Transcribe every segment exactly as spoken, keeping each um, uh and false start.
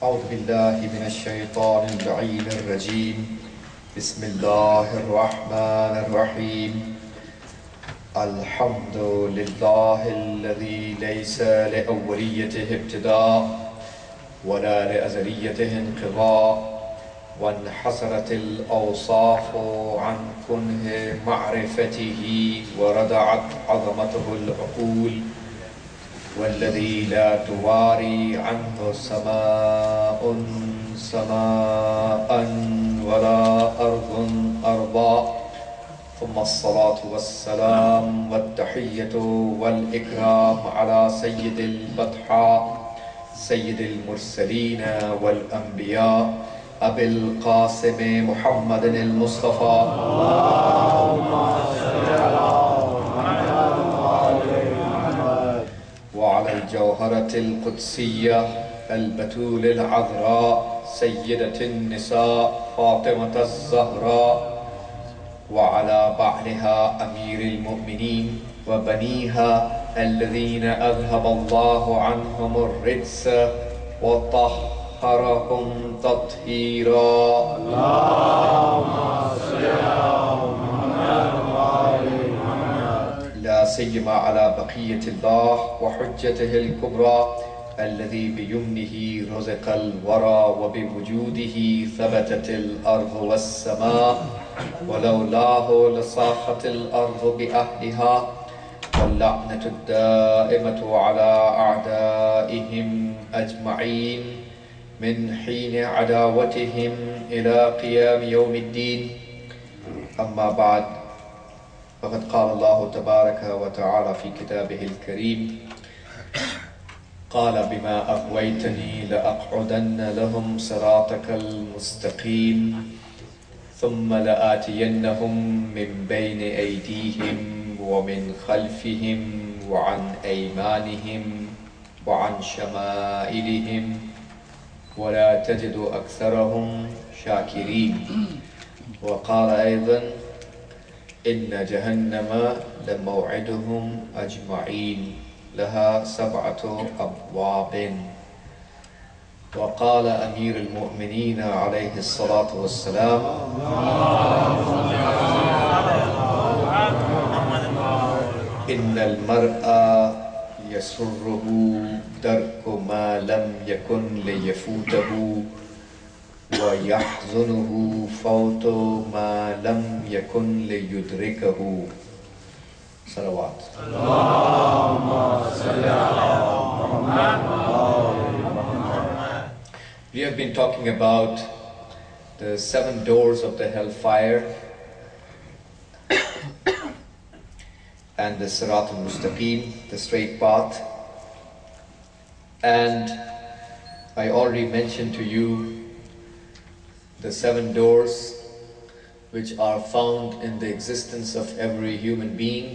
أعوذ بالله من الشيطان اللعين الرجيم بسم الله الرحمن الرحيم الحمد لله الذي ليس لأوليته ابتداء ولا لأزليته انقضاء وانحصرت الأوصاف عن كنه معرفته وردعت عظمته العقول والذي لا تواري عنه سماء سماء ولا أرض أرضا ثم الصلاة والسلام والتحية والإكرام على سيد البطحاء سيد المرسلين والأنبياء أبي القاسم محمد المصطفى اللهم صل على وعلى الجوهرة القدسية البتول العذراء سيدة النساء فاطمة الزهراء وعلى بعلها أمير المؤمنين وبنيها الذين أذهب الله عنهم الرجس وطهرهم تطهيرا اللهم صل على محمد لا سيما على بقية الله وحجته الكبرى الذي بيمنه رزق الورى وبوجوده ثبتت الأرض والسماء ولولاه لصاخت الأرض بأهلها واللعنة الدائمة على أعدائهم أجمعين من حين عداوتهم إلى قيام يوم الدين. أما بعد، فقد قال الله تبارك وتعالى في كتابه الكريم: قال بما أغويتني لأقعدن لهم صراطك المستقيم ثم لآتينهم من بين أيديهم ومن خلفهم وعن أيمانهم وعن شمائلهم ولا تجد أكثرهم شاكرين. وقال أيضا: إن جهنم لموعدهم أجمعين لها سبعة أبواب. وقال أمير المؤمنين عليه الصلاة والسلام: إن المرء يسره درك ما لم يكن ليفوته ويحزنه فوت ما لم يكن ليدركه. صلوات. اللهم صل على محمد. We have been talking about the seven doors of the hellfire and the Sirat al-Mustaqim, the straight path. And I already mentioned to you the seven doors which are found in the existence of every human being,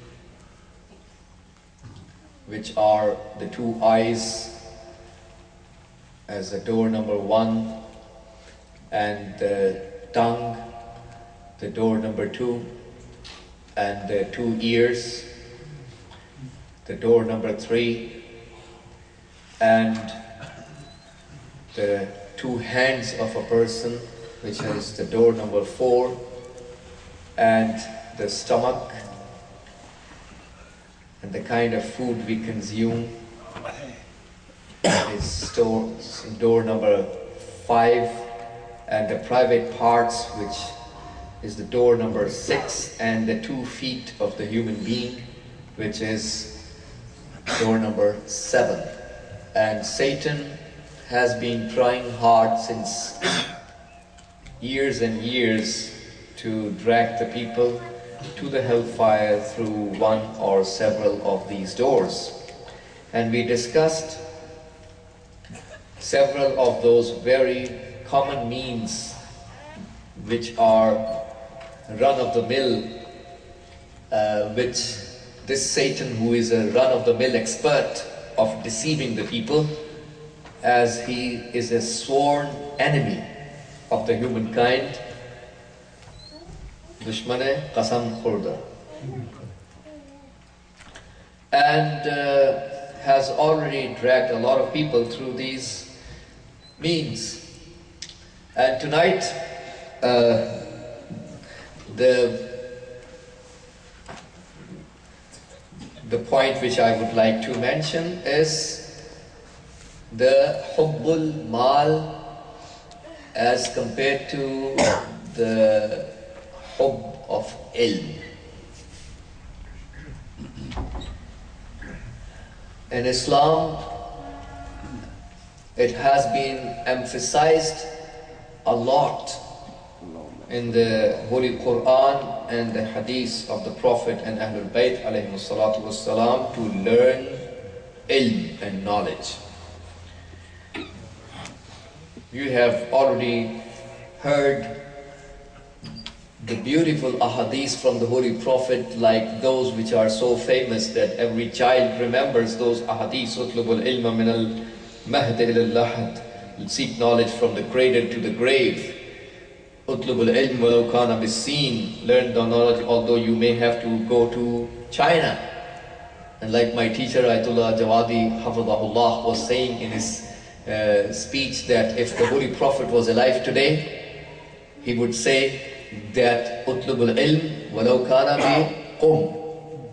which are the two eyes as the door number one, and the tongue, the door number two, and the two ears, the door number three, and the two hands of a person, which is the door number four, and the stomach, and the kind of food we consume is door, door number five, and the private parts, which is the door number six, and the two feet of the human being, which is door number seven. And Satan has been trying hard since years and years to drag the people to the hellfire through one or several of these doors. And we discussed several of those very common means which are run-of-the-mill, uh, which this Satan, who is a run-of-the-mill expert of deceiving the people, as he is a sworn enemy of the humankind, Dushmane Qasam Khurda. And uh, has already dragged a lot of people through these means. And tonight, uh, the the point which I would like to mention is the hubbul mal as compared to the hubb of ilm. In Islam, it has been emphasized a lot in the Holy Quran and the Hadith of the Prophet and Ahlul Bayt alayhimu salatu wassalam to learn ilm and knowledge. You have already heard the beautiful ahadith from the Holy Prophet, like those which are so famous that every child remembers those ahadith. Utlubul ilma min al-mahd ila al-lahad. Seek knowledge from the cradle to the grave. Utlubul ilm walau kana bis-sin. Learn the knowledge although you may have to go to China. And like my teacher Ayatollah Jawadi Hafidhahullah was saying in his uh, speech, that if the Holy Prophet was alive today, he would say that utlubul ilm walau kana bi qum,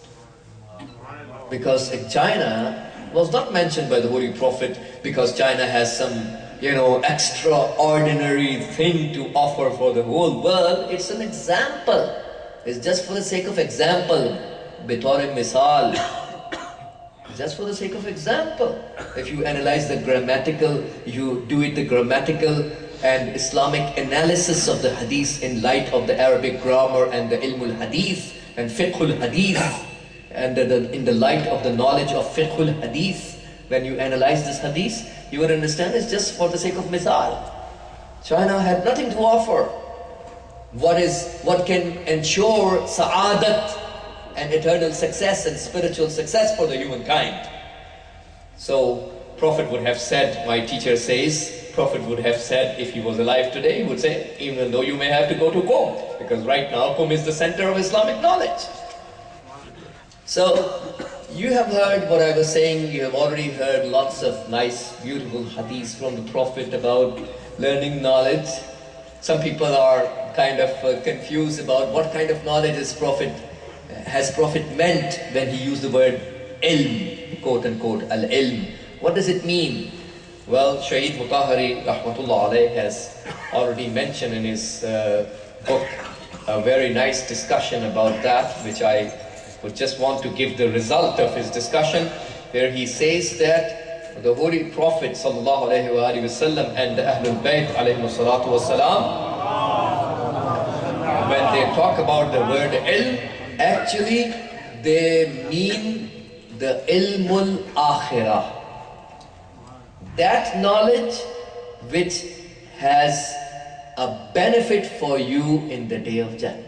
because in China was not mentioned by the Holy Prophet because China has some, you know, extraordinary thing to offer for the whole world. It's an example. It's just for the sake of example. Bitore misal. Just for the sake of example. If you analyze the grammatical, you do it the grammatical and Islamic analysis of the hadith in light of the Arabic grammar and the ilmul hadith and fiqhul hadith, and the, the, in the light of the knowledge of fiqhul hadith, when you analyze this hadith, you will understand it's just for the sake of misal. China had nothing to offer. What is, what can ensure sa'adat and eternal success and spiritual success for the humankind? So Prophet would have said, my teacher says, Prophet would have said, if he was alive today, he would say, even though you may have to go to Qum, because right now Qum is the center of Islamic knowledge. So, you have heard what I was saying, you have already heard lots of nice, beautiful hadiths from the Prophet about learning knowledge. Some people are kind of uh, confused about what kind of knowledge is Prophet, has Prophet meant when he used the word ilm, quote unquote, al-ilm. What does it mean? Well, Shaheed Mutahari rahmatullah alayh has already mentioned in his uh, book a very nice discussion about that, which I would just want to give the result of his discussion, where he says that the Holy Prophet sallallahu alayhi wa alayhi wa sallam and the Ahlul Bayt alayhi salatu wa salam, when they talk about the word ilm, actually they mean the ilmul akhirah. That knowledge which has a benefit for you in the day of judgment.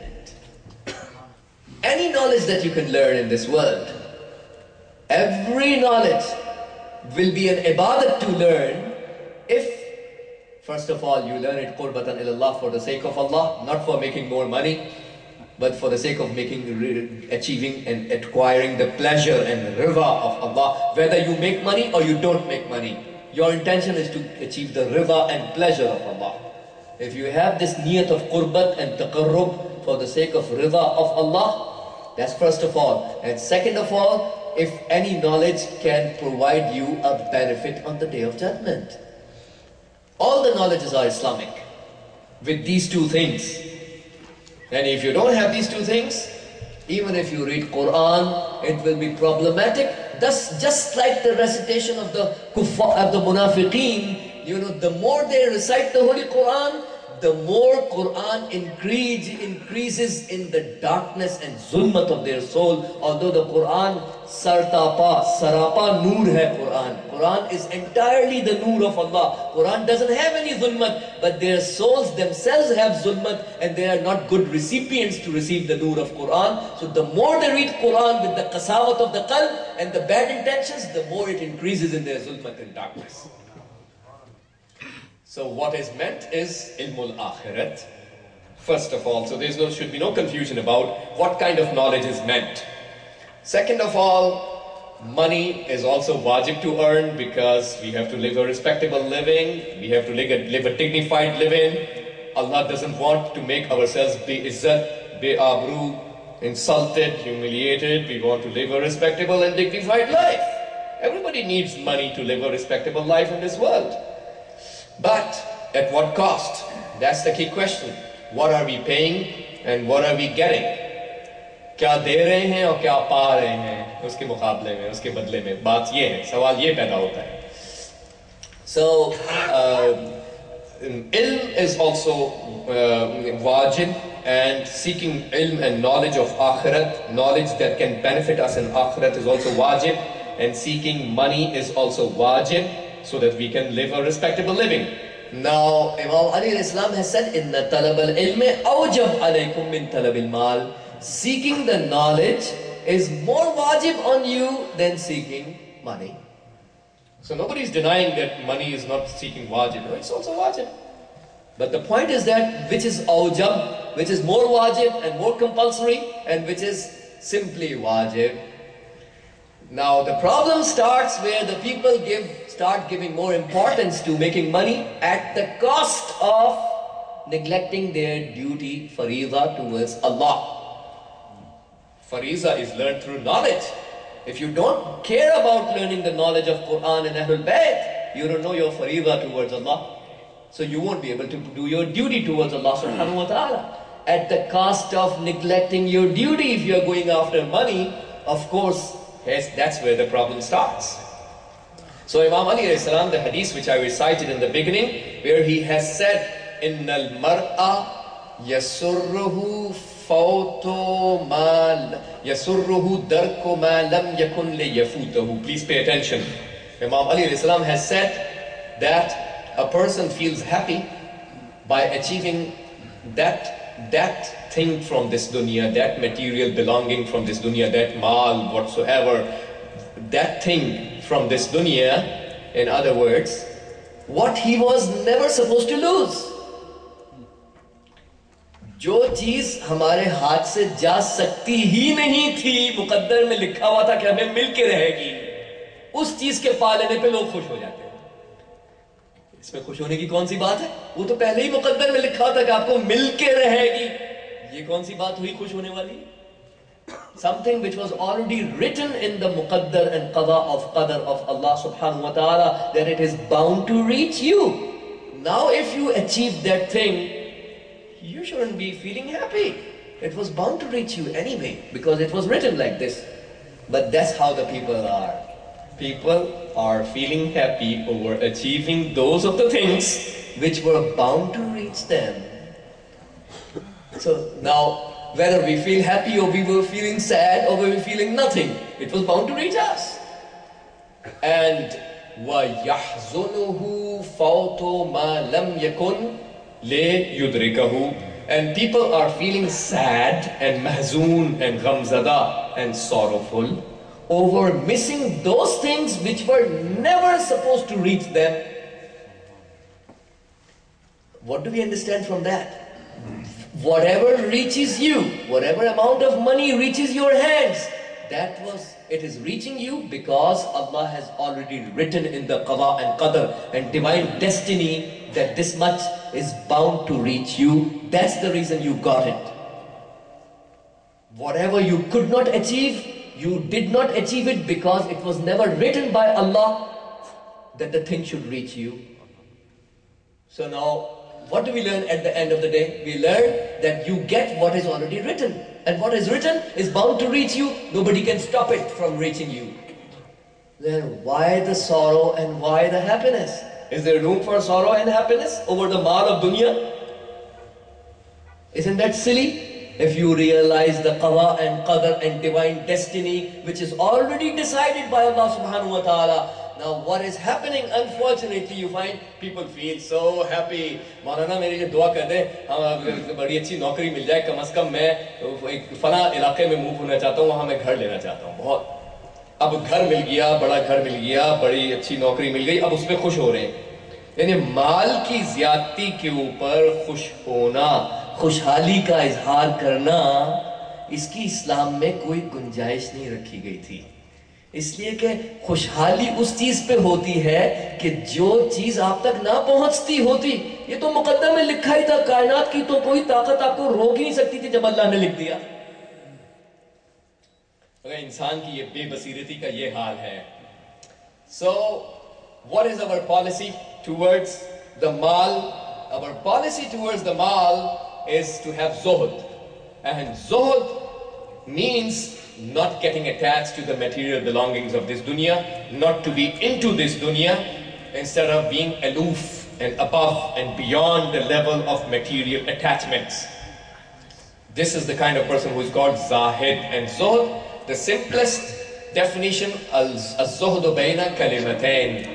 Any knowledge that you can learn in this world, every knowledge will be an ibadat to learn if, first of all, you learn it qurbatan ilallah, for the sake of Allah, not for making more money, but for the sake of making, achieving and acquiring the pleasure and riba of Allah. Whether you make money or you don't make money, your intention is to achieve the riba and pleasure of Allah. If you have this niyat of qurbat and taqarrub for the sake of riba of Allah, that's first of all. And second of all, if any knowledge can provide you a benefit on the day of judgment. All the knowledges are Islamic with these two things. And if you don't have these two things, even if you read Quran, it will be problematic. Thus, just like the recitation of the kuffar, of the munafiqeen, you know, the more they recite the Holy Quran, the more Quran increase, increases in the darkness and zulmat of their soul. Although the Quran, sartapa, sarapa noor hai Quran. Quran is entirely the noor of Allah. Quran doesn't have any zulmat, but their souls themselves have zulmat, and they are not good recipients to receive the noor of Quran. So the more they read Quran with the qasawat of the qalb and the bad intentions, the more it increases in their zulmat and darkness. So what is meant is ilmul akhirat, first of all. So there no, should be no confusion about what kind of knowledge is meant. Second of all, Money is also wajib to earn because we have to live a respectable living, we have to live a, live a dignified living. Allah doesn't want to make ourselves be izzat, be abru, insulted, humiliated. We want to live a respectable and dignified life. Everybody needs money to live a respectable life in this world. But at what cost? That's the key question. What are we paying and what are we getting? क्या दे रहे हैं और क्या पा रहे हैं उसके मुकाबले में, उसके बदले में? बात ये है, सवाल ये पैदा होता है. So, uh, ilm is also uh, wajib, and seeking ilm and knowledge of akhirat, knowledge that can benefit us in akhirat, is also wajib, and seeking money is also wajib, so that we can live a respectable living. Now, Imam Ali al-Islam has said, Inna talab al-ilmi awjab alaykum min talab al-mal. Seeking the knowledge is more wajib on you than seeking money. So nobody is denying that money is not seeking wajib. No, it's also wajib. But the point is that which is awjab, which is more wajib and more compulsory, and which is simply wajib. Now the problem starts where the people give, start giving more importance to making money at the cost of neglecting their duty, fariza, towards Allah. Fariza is learned through knowledge. If you don't care about learning the knowledge of Quran and Ahlul Bayt, you don't know your fariza towards Allah. So you won't be able to do your duty towards Allah subhanahu wa ta'ala. At the cost of neglecting your duty, if you're going after money, of course, yes, that's where the problem starts. So Imam Ali alayhi salam, the hadith which I recited in the beginning, where he has said, Innal mar'a yasurruhu fawtu ma yasurruhu darku ma lam yakun li yafutahu. Please pay attention. Imam Ali alayhi salam has said that a person feels happy by achieving that that thing from this dunya, that material belonging from this dunya, that mal whatsoever, that thing from this dunya. In other words, what he was never supposed to lose. जो चीज हमारे हाथ से जा सकती ही नहीं थी, मुकद्दर में लिखा हुआ था कि हमें मिलके रहेगी, उस चीज के पा लेने पे लोग खुश हो जाते हैं. इसमें खुश होने की कौन सी बात है? वो तो पहले ही मुकद्दर में लिखा था कि आपको मिलके रहेगी. ये कौन सी बात हुई खुश होने वाली? Something which was already written in the muqaddar and qada of qadar of Allah subhanahu wa ta'ala, that it is bound to reach you. Now if you achieve that thing, you shouldn't be feeling happy. It was bound to reach you anyway, because it was written like this. But that's how the people are. People are feeling happy over achieving those of the things which were bound to reach them. So now, whether we feel happy or we were feeling sad or we were feeling nothing, it was bound to reach us. And وَيَحْزُنُهُ فَوْتُ مَا لَمْ يَكُنْ le yudrikahu, and people are feeling sad and mahzoon and ghamzada and sorrowful over missing those things which were never supposed to reach them. What do we understand from that? Whatever reaches you, whatever amount of money reaches your hands, that was, it is reaching you because Allah has already written in the qada and qadar and divine destiny that this much is bound to reach you. That's the reason you got it. Whatever you could not achieve, you did not achieve it because it was never written by Allah that the thing should reach you. So now, what do we learn at the end of the day? We learn that you get what is already written. And what is written is bound to reach you. Nobody can stop it from reaching you. Then why the sorrow and why the happiness? Is there room for sorrow and happiness over the mal of dunya? Isn't that silly? If you realize the qada and qadar and divine destiny which is already decided by Allah subhanahu wa ta'ala. Now what is happening, unfortunately, you find people feel so happy. Maulana मेरे लिए दुआ कर दे, हाँ बड़ी अच्छी नौकरी मिल जाए, कम से कम मैं एक फला इलाके में मूव होना चाहता हूँ, वहाँ मैं घर लेना चाहता हूँ. बहुत अब घर मिल गया, बड़ा घर मिल गया, बड़ी अच्छी नौकरी मिल गई, अब उसमें खुश हो रहे हैं. यानी माल की ज्यादती के ऊपर खुश होना, खुशहाली का इजहार करना, इसकी इस्लाम में कोई गुंजाइश नहीं रखी गई थी. इसलिए कि खुशहाली उस चीज पे होती है कि जो चीज आप तक ना पहुंचती होती। ये तो मुकद्दर में लिखा ही था, कायनात की तो कोई ताकत आपको रोक ही नहीं सकती थी जब अल्लाह ने लिख दिया। अगर इंसान की ये बेबसीरती का ये हाल है। So, what is our policy towards the mal? Our policy towards the mal is to have zuhud. And zuhud means not getting attached to the material belongings of this dunya, not to be into this dunya, instead of being aloof and above and beyond the level of material attachments. This is the kind of person who is called zahid. And zuhud, the simplest definition, az-zuhdu bayna kalimatain,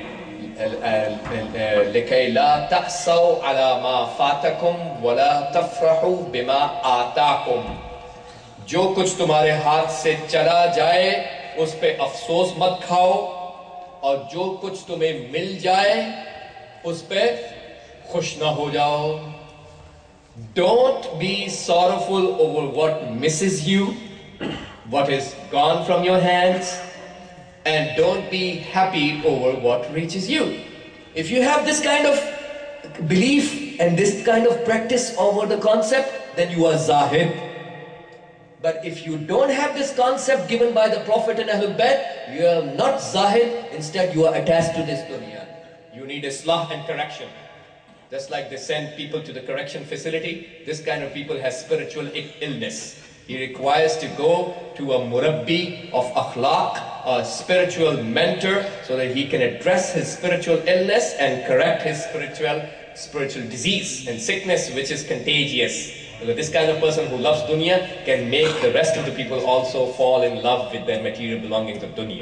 لكي لا تأسوا على ما فاتكم ولا تفرحوا بما آتاكم. जो कुछ तुम्हारे हाथ से चला जाए उस पे अफसोस मत खाओ, और जो कुछ तुम्हें मिल जाए उस पे खुश ना हो जाओ. Don't be sorrowful over what misses you, what is gone from your hands, and don't be happy over what reaches you. If you have this kind of belief and this kind of practice over the concept, then you are zahid. But if you don't have this concept given by the Prophet and Ahlul Bayt, you are not zahid, instead you are attached to this dunya. You need islah and correction. Just like they send people to the correction facility, this kind of people has spiritual illness. He requires to go to a murabbi of akhlaq, a spiritual mentor, so that he can address his spiritual illness and correct his spiritual spiritual disease and sickness, which is contagious. Because this kind of person who loves dunya can make the rest of the people also fall in love with their material belongings of dunya.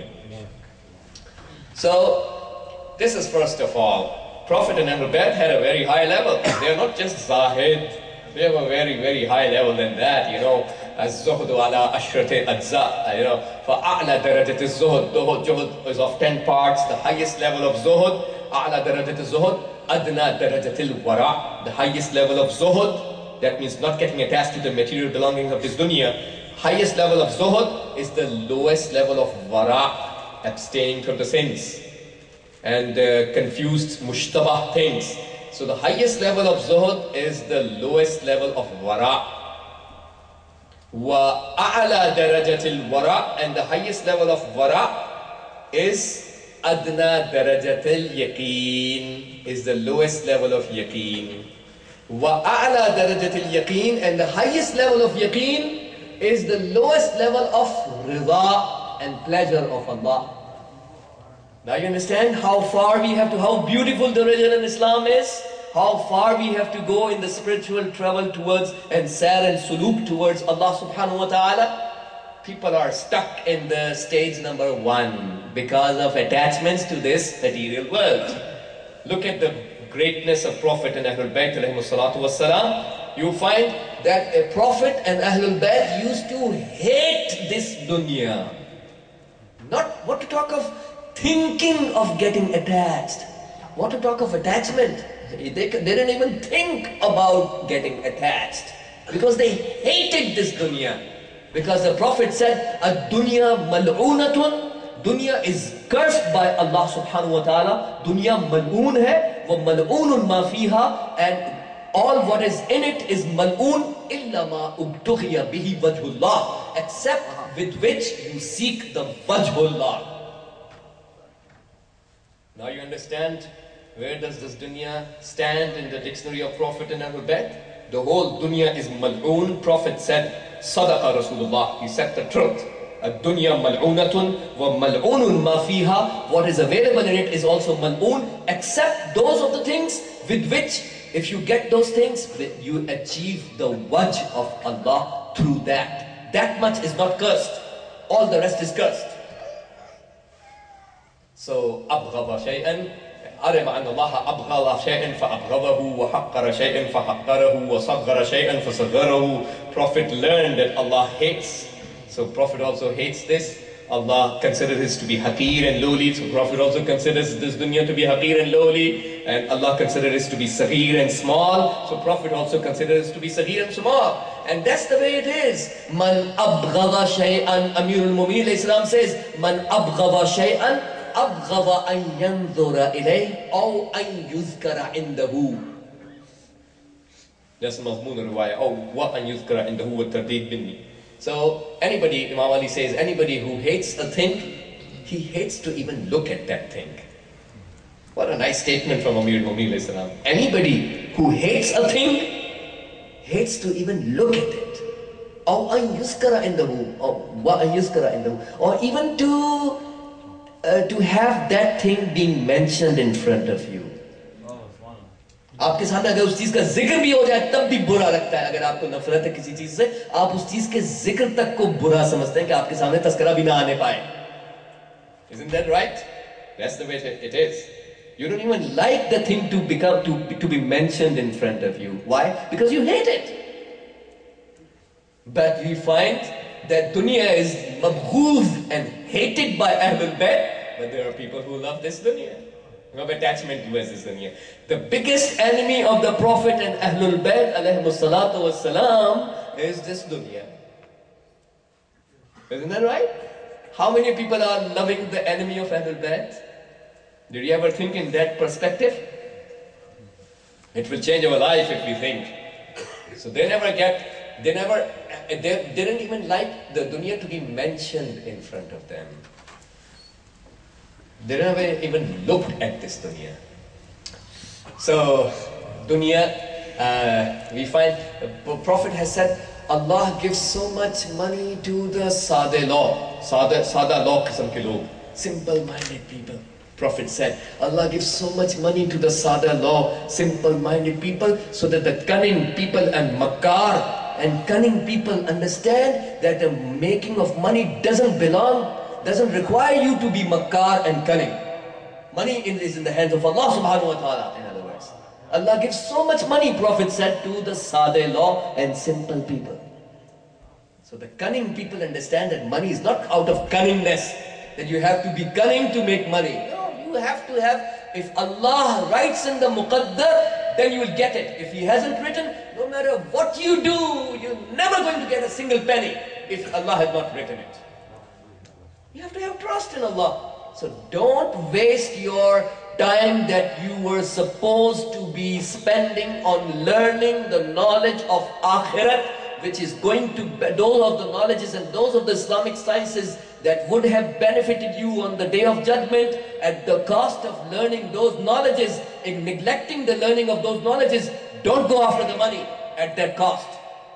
So, this is first of all. Prophet and Ahlul Bayt had a very high level. They are not just zahid. They have a very, very high level than that, you know. Az-zuhdu ala ashrati ajza, you know. فَأَعْلَى دَرَجَةِ الزُّهُدْ. Zuhud is of ten parts. The highest level of zuhud, أَعْلَى دَرَجَةِ الزُّهُدْ, أَدْنَى دَرَجَةِ الْوَرَعِ. The highest level of zuhud, that means not getting attached to the material belongings of this dunya. Highest level of zuhud is the lowest level of wara, abstaining from the sins and uh, confused mushtabah things. So the highest level of zuhud is the lowest level of wara. Wa a'la darajatil wara, and the highest level of wara is adna darajatil yaqeen, is the lowest level of yaqeen. Wa a'la darajatil yaqeen, and the highest level of yaqeen is the lowest level of rida and pleasure of Allah. Now you understand how far we have to, how beautiful the religion of Islam is, how far we have to go in the spiritual travel towards and sar and suluk towards Allah subhanahu wa ta'ala. People are stuck in the stage number one because of attachments to this material world. Look at the greatness of Prophet and Ahlul Bayt alayhimu salatu wassalam. You find that a Prophet and Ahlul Bayt used to hate this dunya. Not what to talk of thinking of getting attached. What to talk of attachment? They, they didn't even think about getting attached because they hated this dunya. Because the Prophet said, "Ad-dunya mal'unatun." Dunya is cursed by Allah subhanahu wa ta'ala. Dunya mal'oon hai, wa mal'oonun ma fiha, and all what is in it is mal'oon illa ma ubtughiya bihi wajhullah, except with which you seek the wajhullah. Now you understand where does this dunya stand in the dictionary of Prophet and Ahlul Bayt? The whole dunya is mal'oon. Prophet said, Sadaqa Rasulullah, he said the truth. Ad-dunya mal'oonatun wa mal'oonun ma fiha. What is available in it is also mal'oon, except those of the things with which, if you get those things, you achieve the wajh of Allah through that. That much is not cursed. All the rest is cursed. So, أبغض شيئا علم أن الله أبغض شيئا فأبغضه وحقر شيئا فحقره وصغر شيئا فصغره. Prophet learned that Allah hates. So Prophet also hates this. Allah considers this to be haqir and lowly, so Prophet also considers this dunya to be haqir and lowly, and Allah considers this to be saghir and small, so Prophet also considers this to be saghir and small. And that's the way it is. Man abghada shay'an, Amirul Mu'mineen Islam says, Man abghada shay'an, abghada an yanzura ilayh, aw an yuzkara indahu. That's Mazmoon al-Riwayah. Oh, what an yuzkara indahu wa tardid binni. So anybody, Imam Ali says, anybody who hates a thing, he hates to even look at that thing. What a nice statement from Amir Mu'mineen Islam. Anybody who hates a thing, hates to even look at it. Or an yuskara indahu, or wa an yuskara indahu, or even to uh, to have that thing being mentioned in front of you. आपके सामने अगर उस चीज का जिक्र भी हो जाए तब भी बुरा लगता है. अगर आपको नफरत है किसी चीज से, आप उस चीज के जिक्र तक को बुरा समझते हैं कि आपके सामने तस्करा भी ना आने पाए. Isn't that right? That's the way it is. You don't even like the thing to become to, to be mentioned in front of you. Why? Because you hate it. But we find that dunya is mabghooz and hated by Ahlul Bayt, but there are people who love this dunya. Of attachment towards this dunya. The biggest enemy of the Prophet and Ahlul Bayt alayhimus salatu was salam is this dunya. Isn't that right? How many people are loving the enemy of Ahlul Bayt? Did you ever think in that perspective? It will change our life if we think. So they never get, they never, they didn't even like the dunya to be mentioned in front of them. They never even looked at this dunya. So, dunya, uh, we find, the Prophet has said, Allah gives so much money to the Sada law. Sada, sada law qisam ke log. Simple-minded people. Prophet said, Allah gives so much money to the Sada law, simple-minded people, so that the cunning people and makar and cunning people understand that the making of money doesn't belong, doesn't require you to be makar and cunning. Money is in the hands of Allah subhanahu wa ta'ala, in other words. Allah gives so much money, Prophet said, to the Sada law and simple people. So the cunning people understand that money is not out of cunningness, that you have to be cunning to make money. No, you have to have, if Allah writes in the Muqaddar, then you will get it. If He hasn't written, no matter what you do, you're never going to get a single penny if Allah has not written it. You have to have trust in Allah. So don't waste your time that you were supposed to be spending on learning the knowledge of Akhirat, which is going to, those of the knowledges and those of the Islamic sciences that would have benefited you on the Day of Judgment, at the cost of learning those knowledges, in neglecting the learning of those knowledges. Don't go after the money at that cost.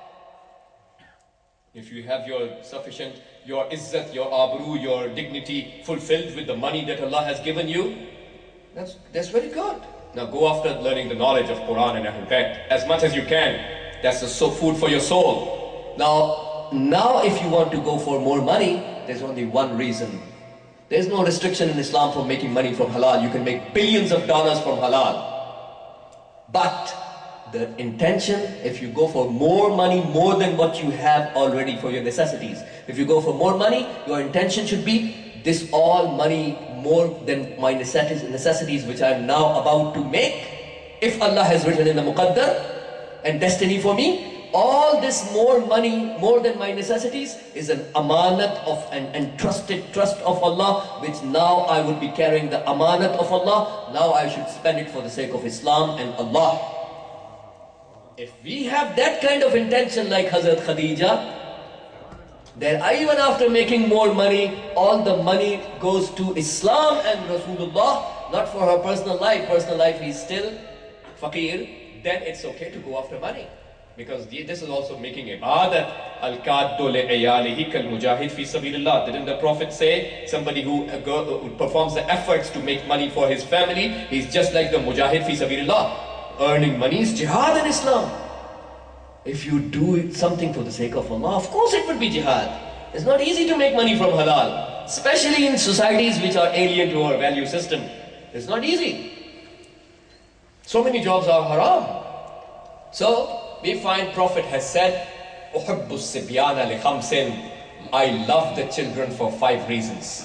If you have your sufficient, your izzat, your abru, your dignity fulfilled with the money that Allah has given you, that's, that's very good. Now go after learning the knowledge of Quran and Ahlul Bayt as much as you can. That's the so food for your soul. Now, now if you want to go for more money, there's only one reason. There's no restriction in Islam for making money from halal. You can make billions of dollars from halal. But the intention, if you go for more money, more than what you have already for your necessities. If you go for more money, your intention should be, this all money more than my necessities, necessities which I am now about to make. If Allah has written in the Muqaddar and destiny for me, all this more money, more than my necessities, is an amanat of an entrusted trust of Allah, which now I would be carrying the amanat of Allah. Now I should spend it for the sake of Islam and Allah. If we have that kind of intention like Hazrat Khadija, then even after making more money, all the money goes to Islam and Rasulullah, not for her personal life. Personal life is still faqir, then it's okay to go after money. Because this is also making ibadat. Al-kaddu li'ayalihi kal-mujahid fi sabilillah. Didn't the Prophet say, somebody who performs the efforts to make money for his family, he's just like the mujahid fi sabilillah. Earning money is jihad in Islam. If you do something for the sake of Allah, of course it would be jihad. It's not easy to make money from halal, especially in societies which are alien to our value system. It's not easy. So many jobs are haram. So we find Prophet has said, "Uhibbu sibyana li khamsin." I love the children for five reasons.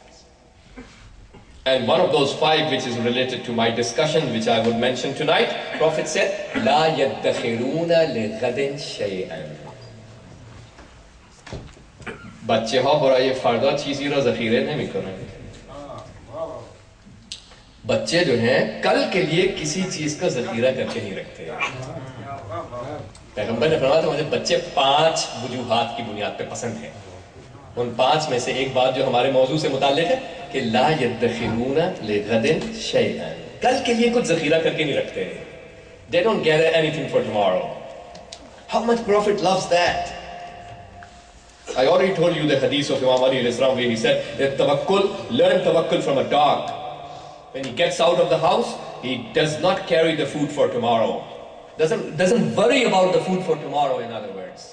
And one of those five, which is related to my discussion, which I would mention tonight, Prophet said, لا يدخرون لغد شيئا. بچه ها برای فردا چیزی را ذخیره نمی کنند. بچے جو ہیں کل کے لیے کسی چیز کا ذخیرہ کر کے نہیں رکھتے. پیغمبر نے فرمایا تھا مجھے بچے پانچ وجوہات کی بنیاد پہ پسند ہیں. ان پانچ میں سے ایک بات جو ہمارے موضوع سے متعلق ہے کہ لا يدخرون لغد شيئا. کل کے لیے کچھ ذخیرہ کر کے نہیں رکھتے. They don't gather anything for tomorrow. How much Prophet loves that? I already told you the hadith of Imam Ali alayhi salam where he said that tawakkul, learn tawakkul from a dog. When he gets out of the house, he does not carry the food for tomorrow. Doesn't, doesn't worry about the food for tomorrow, in other words.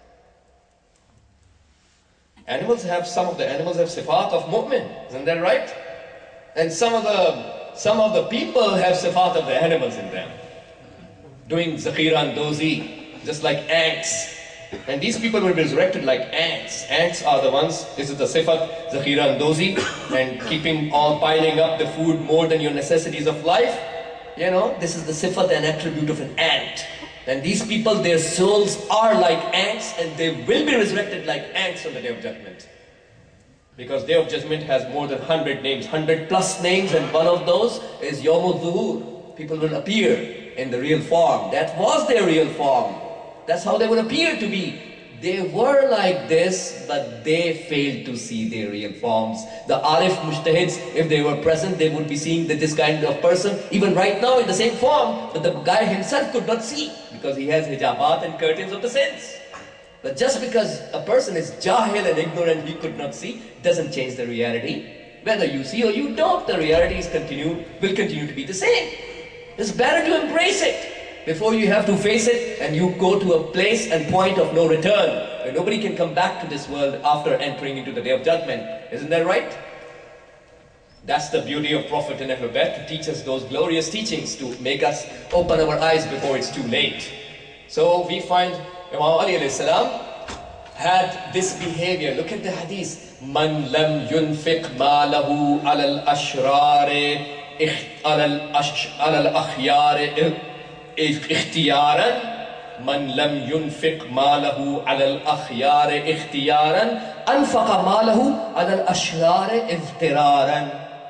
Animals have, some of the animals have sifat of mu'min, isn't that right? And some of the, some of the people have sifat of the animals in them. Doing zakhira and dozi, just like ants. And these people were resurrected like ants. Ants are the ones, this is the sifat, zakhira and dozi, and keeping on piling up the food more than your necessities of life. You know, this is the sifat and attribute of an ant. And these people, their souls are like ants, and they will be resurrected like ants on the Day of Judgment. Because Day of Judgment has more than one hundred names, one hundred plus names, and one of those is Yawmul Zuhur. People will appear in the real form. That was their real form. That's how they would appear to be. They were like this, but they failed to see their real forms. The Arif Mujtahids, if they were present, they would be seeing that this kind of person, even right now in the same form, but the guy himself could not see, because he has hijabat and curtains of the sense. But just because a person is jahil and ignorant, he could not see, doesn't change the reality. Whether you see or you don't, the reality is continue, will continue to be the same. It's better to embrace it before you have to face it and you go to a place and point of no return, where nobody can come back to this world after entering into the Day of Judgment. Isn't that right? That's the beauty of Prophet and Ahlul Bayt, to teach us those glorious teachings, to make us open our eyes before it's too late. So we find Imam Ali alayhi salam had this behavior. Look at the hadith. Man lam yunfiq malahu ala al-ashrar ala al-akhyar اختيارا من لم ينفق ماله على الأخيار اختيارا أنفق ماله على الأشرار اضطرارا.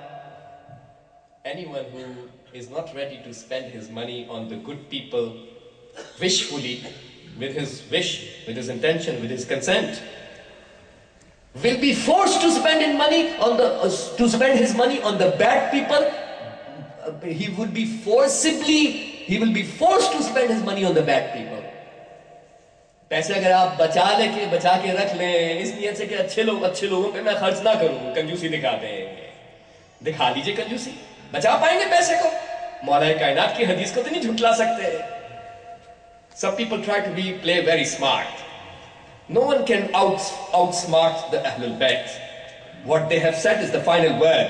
Anyone who is not ready to spend his money on the good people wishfully, with his wish, with his intention, with his consent, will be forced to spend his money on the uh, to spend his money on the bad people. Uh, he would be forcibly He will be forced to spend his money on the bad people. पैसे अगर आप बचा लेके बचा के रख लें इस नियत से कि अच्छे लोग अच्छे लोगों पे मैं खर्च ना करूं, कंजूसी दिखाते हैं, दिखा लीजिए कंजूसी, बचा पाएंगे पैसे को. मौला कायनात की हदीस को तो नहीं झुठला सकते. Some people try to be play very smart. No one can out outsmart the Ahlul Bayt. What they have said is the final word.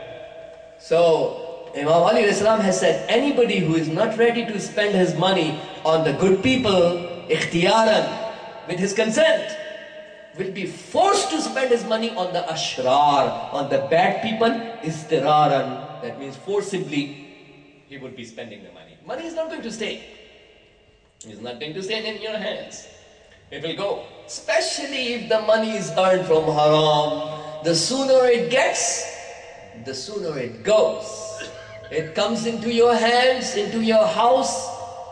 So Imam Ali alayhi salam has said, anybody who is not ready to spend his money on the good people, ikhtiyaran, with his consent, will be forced to spend his money on the ashrar, on the bad people, istiraran. That means forcibly, he would be spending the money. Money is not going to stay. It's not going to stay in your hands. It will go. Especially if the money is earned from haram. The sooner it gets, the sooner it goes. It comes into your hands, into your house,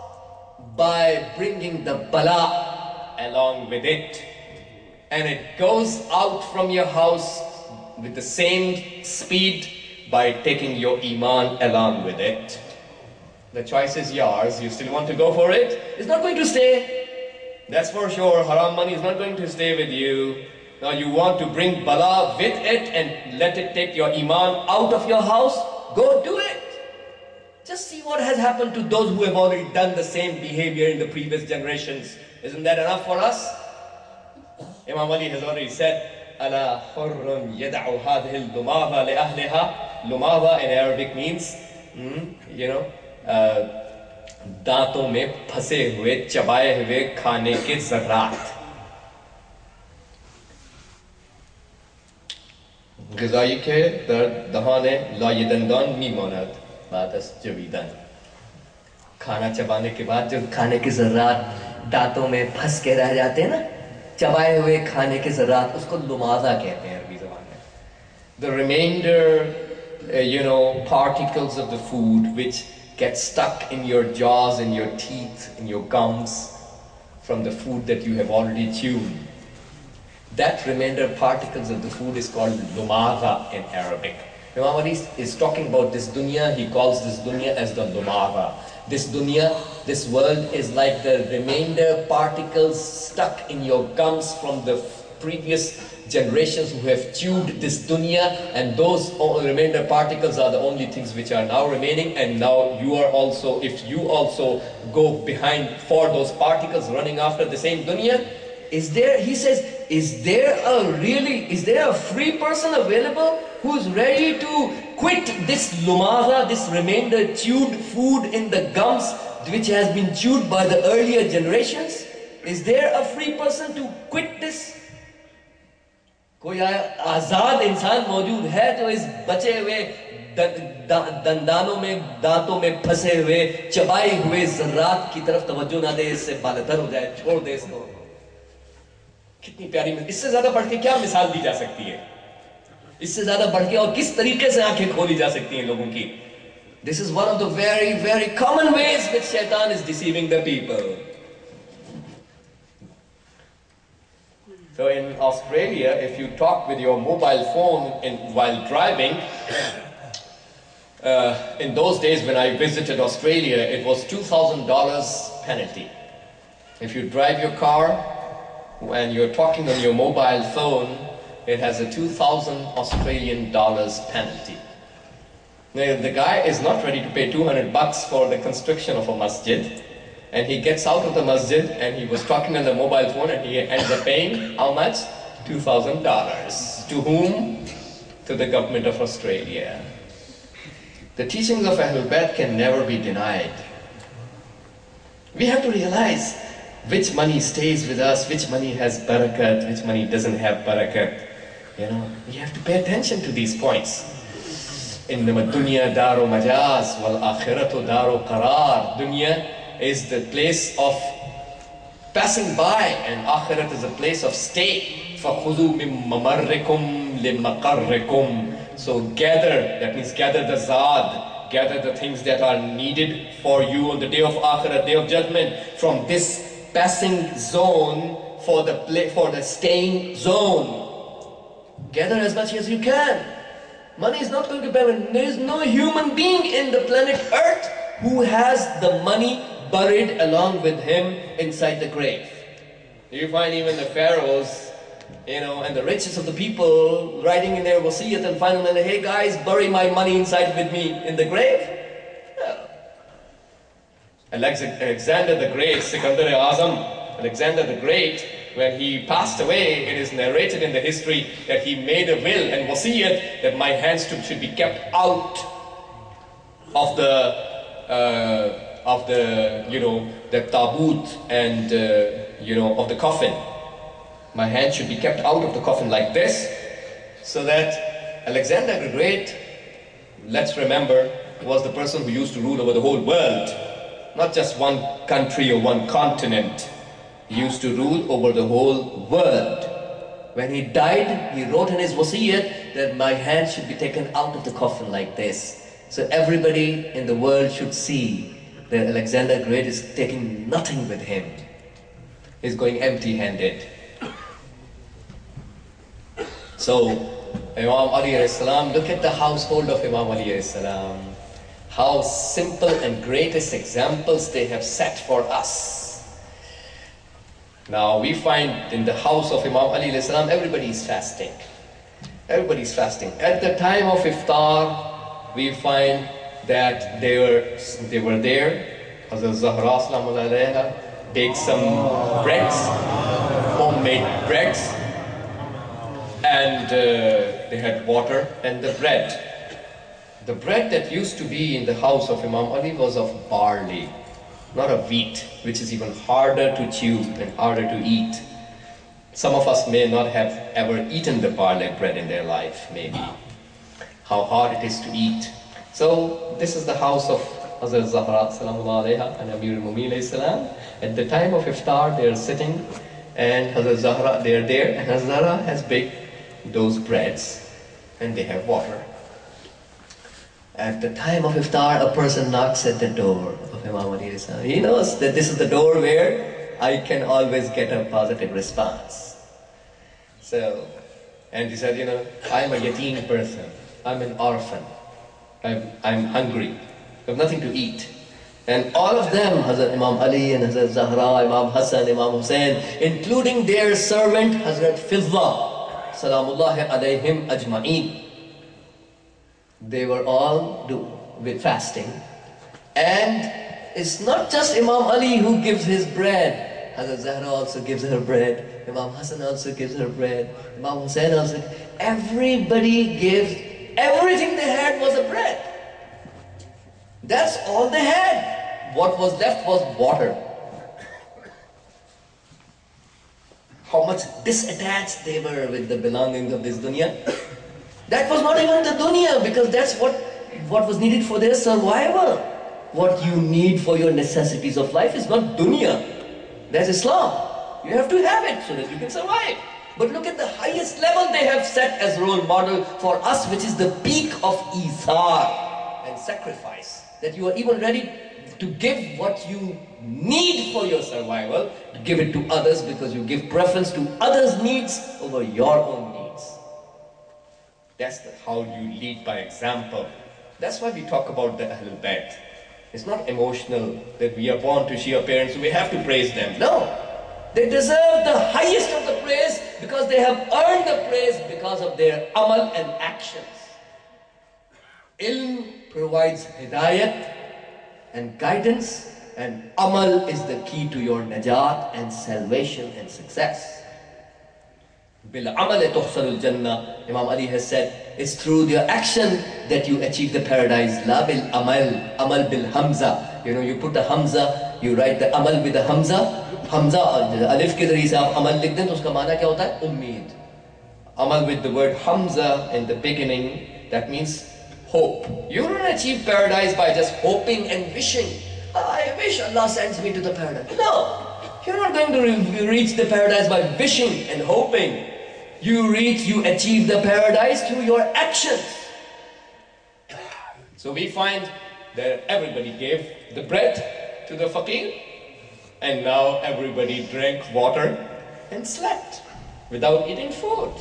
by bringing the bala along with it. And it goes out from your house with the same speed by taking your iman along with it. The choice is yours. You still want to go for it? It's not going to stay. That's for sure. Haram money is not going to stay with you. Now you want to bring bala with it and let it take your iman out of your house? Go do it. Just see what has happened to those who have already done the same behavior in the previous generations. Isn't that enough for us? Imam Ali has already said, "Ala hurrun yad'u hadhihi al-lumava li ahliha." Lumava in Arabic means, mm, you know, दांतों में फंसे हुए चबाए हुए खाने के ज़र्रात. غذایی که در دهان لای دندان میماند بعد از جویدن. खाना चबाने के बाद जो खाने के ज़र्रात दांतों में फंस के रह जाते हैं ना, चबाए हुए खाने के ज़र्रात, उसको लुमाज़ा कहते हैं अरबी ज़बान में. The remainder, uh, you know, particles of the food which get stuck in your jaws, in your teeth, in your gums from the food that you have already chewed. That remainder particles of the food is called lumaza in Arabic. Imam Ali is talking about this dunya. He calls this dunya as the lumaza. This dunya, this world is like the remainder particles stuck in your gums from the previous generations who have chewed this dunya, and those remainder particles are the only things which are now remaining. And now you are also, if you also go behind for those particles running after the same dunya, is there, he says, is there a really, is there a free person available who's ready to quit this lumaza, this remainder chewed food in the gums which has been chewed by the earlier generations? Is there a free person to quit this? कोई आजाद इंसान मौजूद है जो इस बचे हुए दंदानों में, दांतों में फंसे हुए, चबाए हुए ज़र्रात की तरफ तवज्जो ना दे, इससे बालतर हो जाए, छोड़ दे इसको. कितनी प्यारी, इससे ज्यादा बढ़ के क्या मिसाल दी जा सकती है? इससे ज्यादा बढ़ के और किस तरीके से आंखें खोली जा सकती हैं लोगों की? This is one of the very, very common ways which Shaitan is deceiving the people. So in Australia, if you talk with your mobile phone in, while driving, uh, in those days when I visited Australia, it was two thousand dollars penalty. If you drive your car when you're talking on your mobile phone, it has a two thousand Australian dollars penalty. Now, the guy is not ready to pay two hundred bucks for the construction of a masjid. And he gets out of the masjid and he was talking on the mobile phone and he ends up paying how much? two thousand dollars. To whom? To the government of Australia. The teachings of Ahlul Bayt can never be denied. We have to realize which money stays with us, which money has barakat, which money doesn't have barakat. You know, we have to pay attention to these points. إِنَّمَا الدُّنْيَا دَارُ مَجَازٍ وَالْآخِرَةُ دَارُ قَرَارٍ. Dunya is the place of passing by, and akhirat is a place of stay. فَخُذُوا مِن مَمَرِّكُمْ لِمَقَرِّكُمْ. So gather, that means gather the zad, gather the things that are needed for you on the day of akhirat, day of judgment, from this passing zone for the play, for the staying zone. Gather as much as you can. Money is not going to benefit. There is no human being in the planet Earth who has the money buried along with him inside the grave. You find even the pharaohs, you know, and the richest of the people writing in their wasiyat and finally, hey guys, bury my money inside with me in the grave. Yeah. Alexander the Great, Sikandar Azam, Alexander the Great, when he passed away, it is narrated in the history that he made a will and wasiyat that my hands should be kept out of the uh, of the, you know, the tabut and, uh, you know, of the coffin. My hand should be kept out of the coffin like this, so that Alexander the Great, let's remember, was the person who used to rule over the whole world, not just one country or one continent. He used to rule over the whole world. When he died, he wrote in his wasiyat that my hand should be taken out of the coffin like this. So everybody in the world should see that Alexander the Great is taking nothing with him. He's going empty-handed. So, Imam Ali alayhi salam, look at the household of Imam Ali alayhi salam. How simple and greatest examples they have set for us. Now we find in the house of Imam Ali alayhi salam, everybody is fasting. Everybody is fasting. At the time of iftar, we find that they were they were there. Hazrat Zahra sallallahu alayha baked some breads, homemade breads, and uh, they had water and the bread. The bread that used to be in the house of Imam Ali was of barley, not of wheat, which is even harder to chew and harder to eat. Some of us may not have ever eaten the parle bread in their life, maybe. How hard it is to eat. So this is the house of Hazrat Zahra salamullah alayha and Amir al-Mu'minin alayhi salam. At the time of iftar, they are sitting, and Hazrat Zahra, they are there, and Hazrat Zahra has baked those breads, and they have water. At the time of iftar, a person knocks at the door of Imam Ali alayhi salam. He knows that this is the door where I can always get a positive response. So, and he said, you know, I'm a yateen person. I'm an orphan. I'm, I'm hungry. I have nothing to eat. And all of them, Hazrat Imam Ali and Hazrat Zahra, Imam Hassan, Imam Hussain, including their servant, Hazrat Fidda, Salamullahi alayhim ajma'een. They were all do, with fasting. And it's not just Imam Ali who gives his bread. Hazrat Zahra also gives her bread. Imam Hassan also gives her bread. Imam Hussain also. Everybody gives. Everything they had was a bread. That's all they had. What was left was water. How much disattached they were with the belongings of this dunya. That was not even the dunya, because that's what, what was needed for their survival. What you need for your necessities of life is not dunya. That's Islam. You have to have it so that you can survive. But look at the highest level they have set as role model for us, which is the peak of Ithar and sacrifice. That you are even ready to give what you need for your survival, to give it to others, because you give preference to others' needs over your own needs. That's the, how you lead by example. That's why we talk about the Ahlul Bayt. It's not emotional that we are born to Shia parents, so we have to praise them. No. They deserve the highest of the praise because they have earned the praise because of their amal and actions. Ilm provides hidayat and guidance, and amal is the key to your najat and salvation and success. Bil amal tuhsalul jannah. Imam Ali has said, it's through your action that you achieve the paradise. La bil amal, amal bil hamza. You know, you put a hamza, you write the amal with a hamza. Hamza, alif ke dhari se aap amal likh den, to uska maana kya hota hai? Ummeed. Amal with the word hamza in the beginning, that means hope. You don't achieve paradise by just hoping and wishing. I wish Allah sends me to the paradise. No, you're not going to re reach the paradise by wishing and hoping. You reach, you achieve the paradise through your actions. So we find that everybody gave the bread to the faqir, and now everybody drank water and slept without eating food.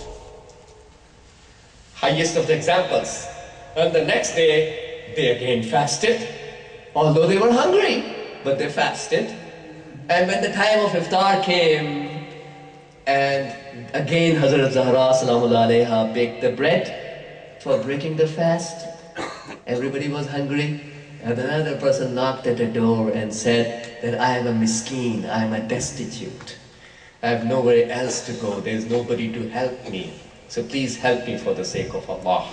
Highest of the examples. And the next day, they again fasted, although they were hungry, but they fasted. And when the time of iftar came, and again Hazrat Zahra salamullah alayha baked the bread for breaking the fast. Everybody was hungry, and another person knocked at the door and said that I am a miskeen, I am a destitute. I have nowhere else to go, there is nobody to help me. So please help me for the sake of Allah.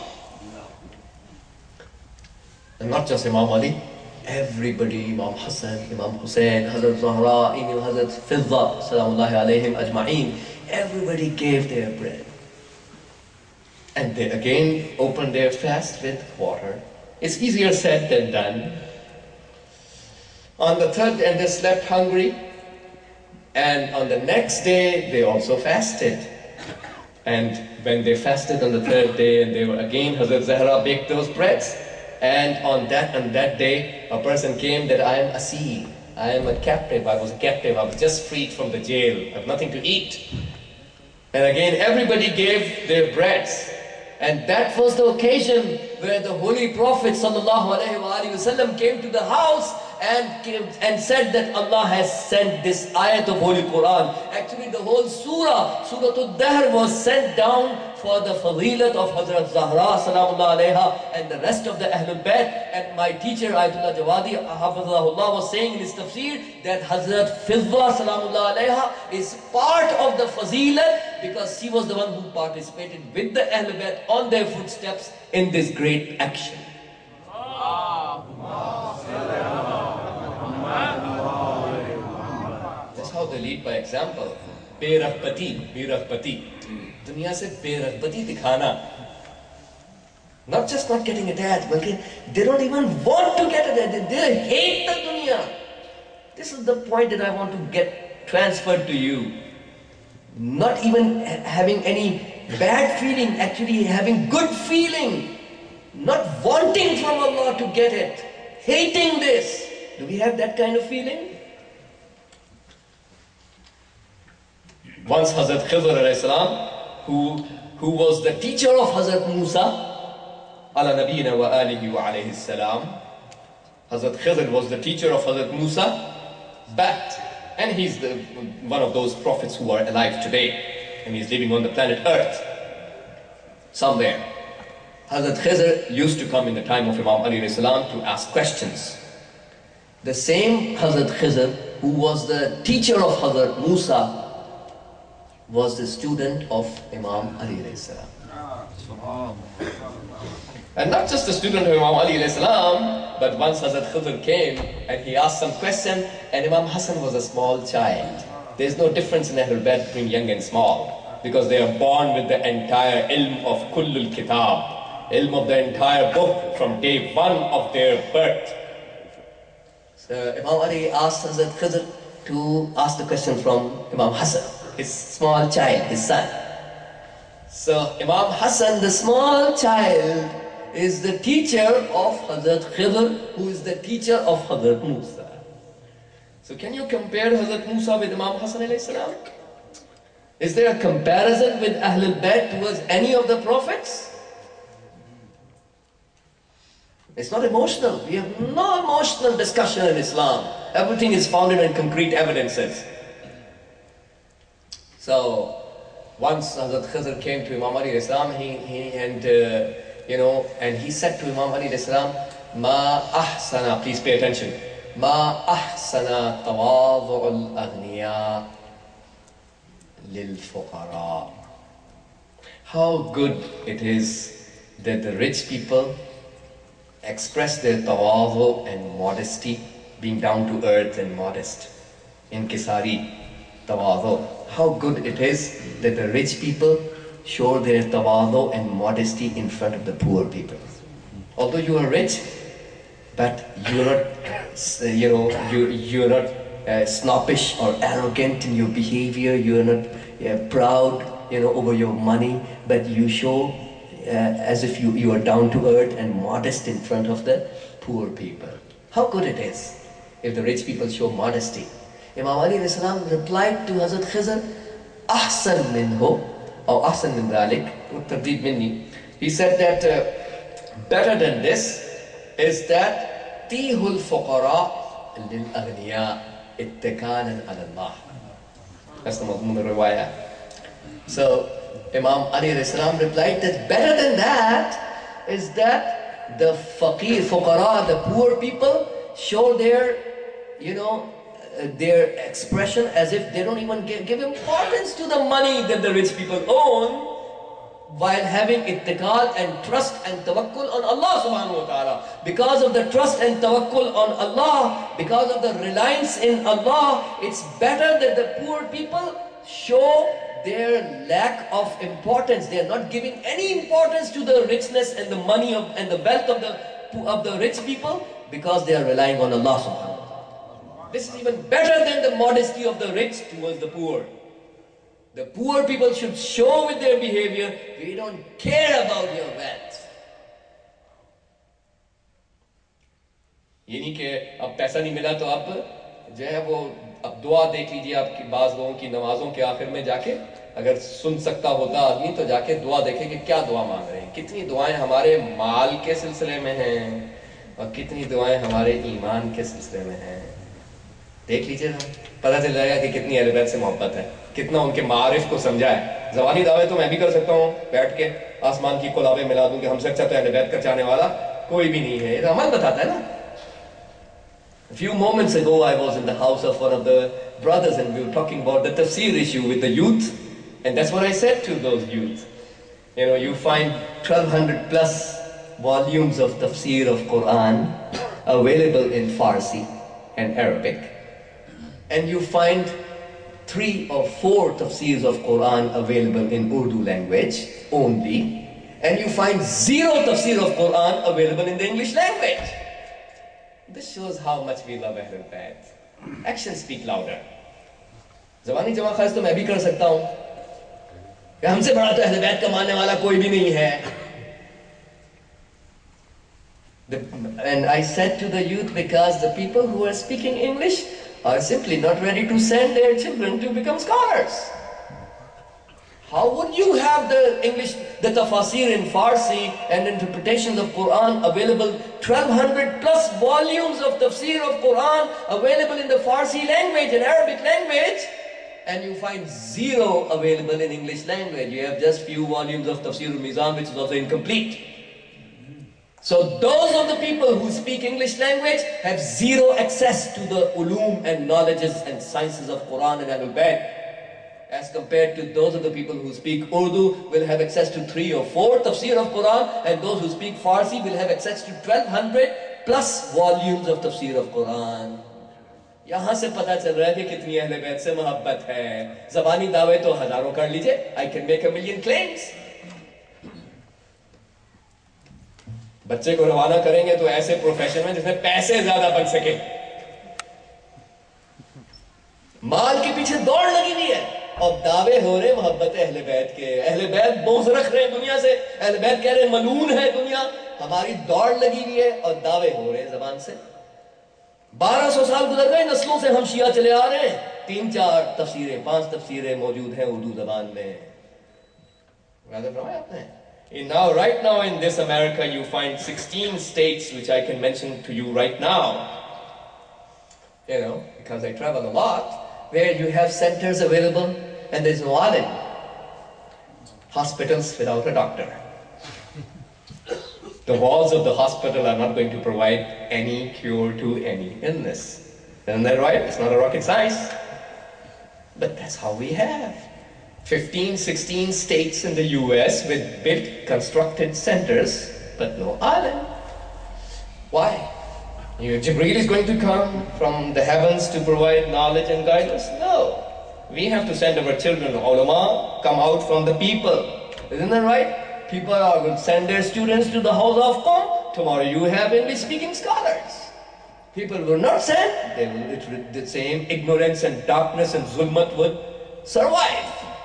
And not just Imam Ali, everybody, Imam Hassan, Imam Hussain, Hazrat Zahra, Imam Hazrat Fidda, salamullahi alayhim ajma'een, everybody gave their bread. And they again opened their fast with water. It's easier said than done. On the third, and they slept hungry. And on the next day, they also fasted. And when they fasted on the third day, and they were again, Hazrat Zahra baked those breads. And on that, on that day, a person came that I am Asir. I am a captive. I was a captive. I was just freed from the jail. I have nothing to eat. And again, everybody gave their breads. And that was the occasion where the Holy Prophet sallallahu alaihi wasallam came to the house and came, and said that Allah has sent this ayat of Holy Quran. Actually, the whole surah, Surah Al-Dahr, was sent down for the fadilat of Hazrat Zahra salamullah alayha and the rest of the Ahlul Bayt. And my teacher Ayatullah Jawadi hafizahullah was saying in his tafsir that Hazrat Fidda salamullah alayha is part of the fazilat because she was the one who participated with the Ahlul Bayt on their footsteps in this great action. That's how they lead by example. बेरगबती, बेरगबती, दुनिया से बेरगबती दिखाना. Not just not getting attached, but they don't even want to get attached. They hate the dunya. This is the point that I want to get transferred to you. Not even having any bad feeling, actually having good feeling. Not wanting from Allah to get it. Hating this. Do we have that kind of feeling? Once Hazrat Khidr alayhi salam, who, who was the teacher of Hazrat Musa, ala nabiyina wa alihi wa alayhi salam, Hazrat Khidr was the teacher of Hazrat Musa, but, and he's the, one of those prophets who are alive today, and he's living on the planet Earth, somewhere. Hazrat Khidr used to come in the time of Imam Ali alayhi salam to ask questions. The same Hazrat Khidr who was the teacher of Hazrat Musa was the student of Imam Ali alayhi salam. And not just the student of Imam Ali alayhi salam, but once Hazrat Khidr came and he asked some question, and Imam Hassan was a small child. There's no difference in Ahlul Bayt between young and small, because they are born with the entire ilm of Kullul Kitab, ilm of the entire book from day one of their birth. So Imam Ali asked Hazrat Khidr to ask the question from Imam Hassan, his small child, his son. So Imam Hassan, the small child, is the teacher of Hazrat Khidr, who is the teacher of Hazrat Musa. So can you compare Hazrat Musa with Imam Hassan alayhi salam? Is there a comparison with Ahlul Bayt towards any of the prophets? It's not emotional. We have no emotional discussion in Islam. Everything is founded on concrete evidences. So, once Hazrat Khidr came to Imam Ali alayhi salam, he, he and uh, you know, and he said to Imam Ali alayhi salam, "Ma ahsana," please pay attention. "Ma ahsana tawadhu'ul aghniya lil fuqara." How good it is that the rich people express their tawadhu and modesty, being down to earth and modest. In Kisari, tawadhu. How good it is that the rich people show their tawadhu and modesty in front of the poor people. Although you are rich, but you are not, you know, you you are not uh, snobbish or arrogant in your behavior. You are not uh, proud, you know, over your money, but you show uh, as if you you are down to earth and modest in front of the poor people. How good it is if the rich people show modesty. Imam Ali alayhi salam replied to Hazrat Khidr, "Ahsan minhu." Or ahsan min dhalik, tardid minni. He said that uh, better than this is that tihul fuqara lil aghniya ittikalan ala Allah. That's the Madmun riwayah. So Imam Ali alayhi salam replied that better than that is that the faqir, fuqara, the poor people show their, you know, their expression as if they don't even give, give importance to the money that the rich people own, while having ittikal and trust and tawakkul on Allah subhanahu wa ta'ala. Because of the trust and tawakkul on Allah, because of the reliance in Allah, it's better that the poor people show their lack of importance. They are not giving any importance to the richness and the money of, and the wealth of the, of the rich people, because they are relying on Allah subhanahu wa ta'ala. This is even better than the modesty of the rich towards the poor. The poor people should show with their behavior, we don't care about your wealth. ये नहीं कि अब पैसा नहीं मिला तो अब जो है वो अब दुआ देख लीजिए आपकी बाज लोगों की नमाजों के आखिर में जाके, अगर सुन सकता होता आदमी तो जाके दुआ देखे कि क्या दुआ मांग रहे हैं. कितनी दुआएं हमारे माल के सिलसिले में हैं और कितनी दुआएं हमारे ईमान के सिलसिले में हैं. देख लीजिए, पता चल जाएगा कि कितनी अहले बैत से मोहब्बत है, कितना उनके मारिफ को समझा है. ज़बानी दावे तो मैं भी कर सकता हूँ, बैठ के आसमान की कुलाबे मिला दूं कि हमसे अच्छा तो अहले बैत का चाहने वाला कोई भी नहीं है. ये तो अमल बताता है ना. A few moments ago I was in the house of one of the brothers and we were talking about the tafsir issue with the youth, and that's what I said to those youth. You know, you find twelve hundred plus volumes of tafsir of Quran available in Farsi and Arabic. And you find three or four tafsirs of Quran available in Urdu language only, and you find zero tafsir of Quran available in the English language. This shows how much we love Ahlul Bayt. Actions speak louder. ज़बानी जमा खर्च तो मैं भी कर सकता हूँ कि हमसे बड़ा तो अहले बैत का मानने वाला कोई भी नहीं है. The, and I said to the youth, because the people who are speaking English are simply not ready to send their children to become scholars. How would you have the English, the tafsir in Farsi and interpretations of Quran available, twelve hundred plus volumes of tafsir of Quran available in the Farsi language and Arabic language, and you find zero available in English language? You have just few volumes of Tafsir al-Mizan, which is also incomplete. So those of the people who speak English language have zero access to the ulum and knowledges and sciences of Quran and Ahlul Bayt, as compared to those of the people who speak Urdu will have access to three or four tafsir of Quran, and those who speak Farsi will have access to twelve hundred plus volumes of tafsir of Quran. यहाँ से पता चल रहा है कि कितनी अहले बैत से मोहब्बत है. ज़बानी दावे तो हजारों कर लीजिए. I can make a million claims. बच्चे को रवाना करेंगे तो ऐसे प्रोफेशन में जिसमें पैसे ज्यादा बन सके. माल के पीछे दौड़ लगी हुई है और दावे हो रहे मोहब्बत अहले बैत के. अहले बैत बोझ रख रहे हैं दुनिया से. अहले बैत कह रहे मलून है दुनिया. हमारी दौड़ लगी हुई है और दावे हो रहे हैं जबान से. बारह सौ साल गुजर गए, नस्लों से हम शिया चले आ रहे हैं. तीन चार तफसीरें, पांच तफसीरें मौजूद हैं उर्दू जबान में. आपने In now, right now in this America, you find sixteen states which I can mention to you right now. You know, because I travel a lot, where you have centers available and there's no alim. Hospitals without a doctor. The walls of the hospital are not going to provide any cure to any illness. Isn't that right? It's not a rocket science. But that's how we have. fifteen, sixteen states in the U S with built, constructed centers, but no alim. Why? You, Jibreel is going to come from the heavens to provide knowledge and guidance? No. We have to send our children, ulama, come out from the people. Isn't that right? People are going to send their students to the house of Qom. Tomorrow you have English-speaking scholars. People will not send. They will, it will, the same ignorance and darkness and zulmat would survive.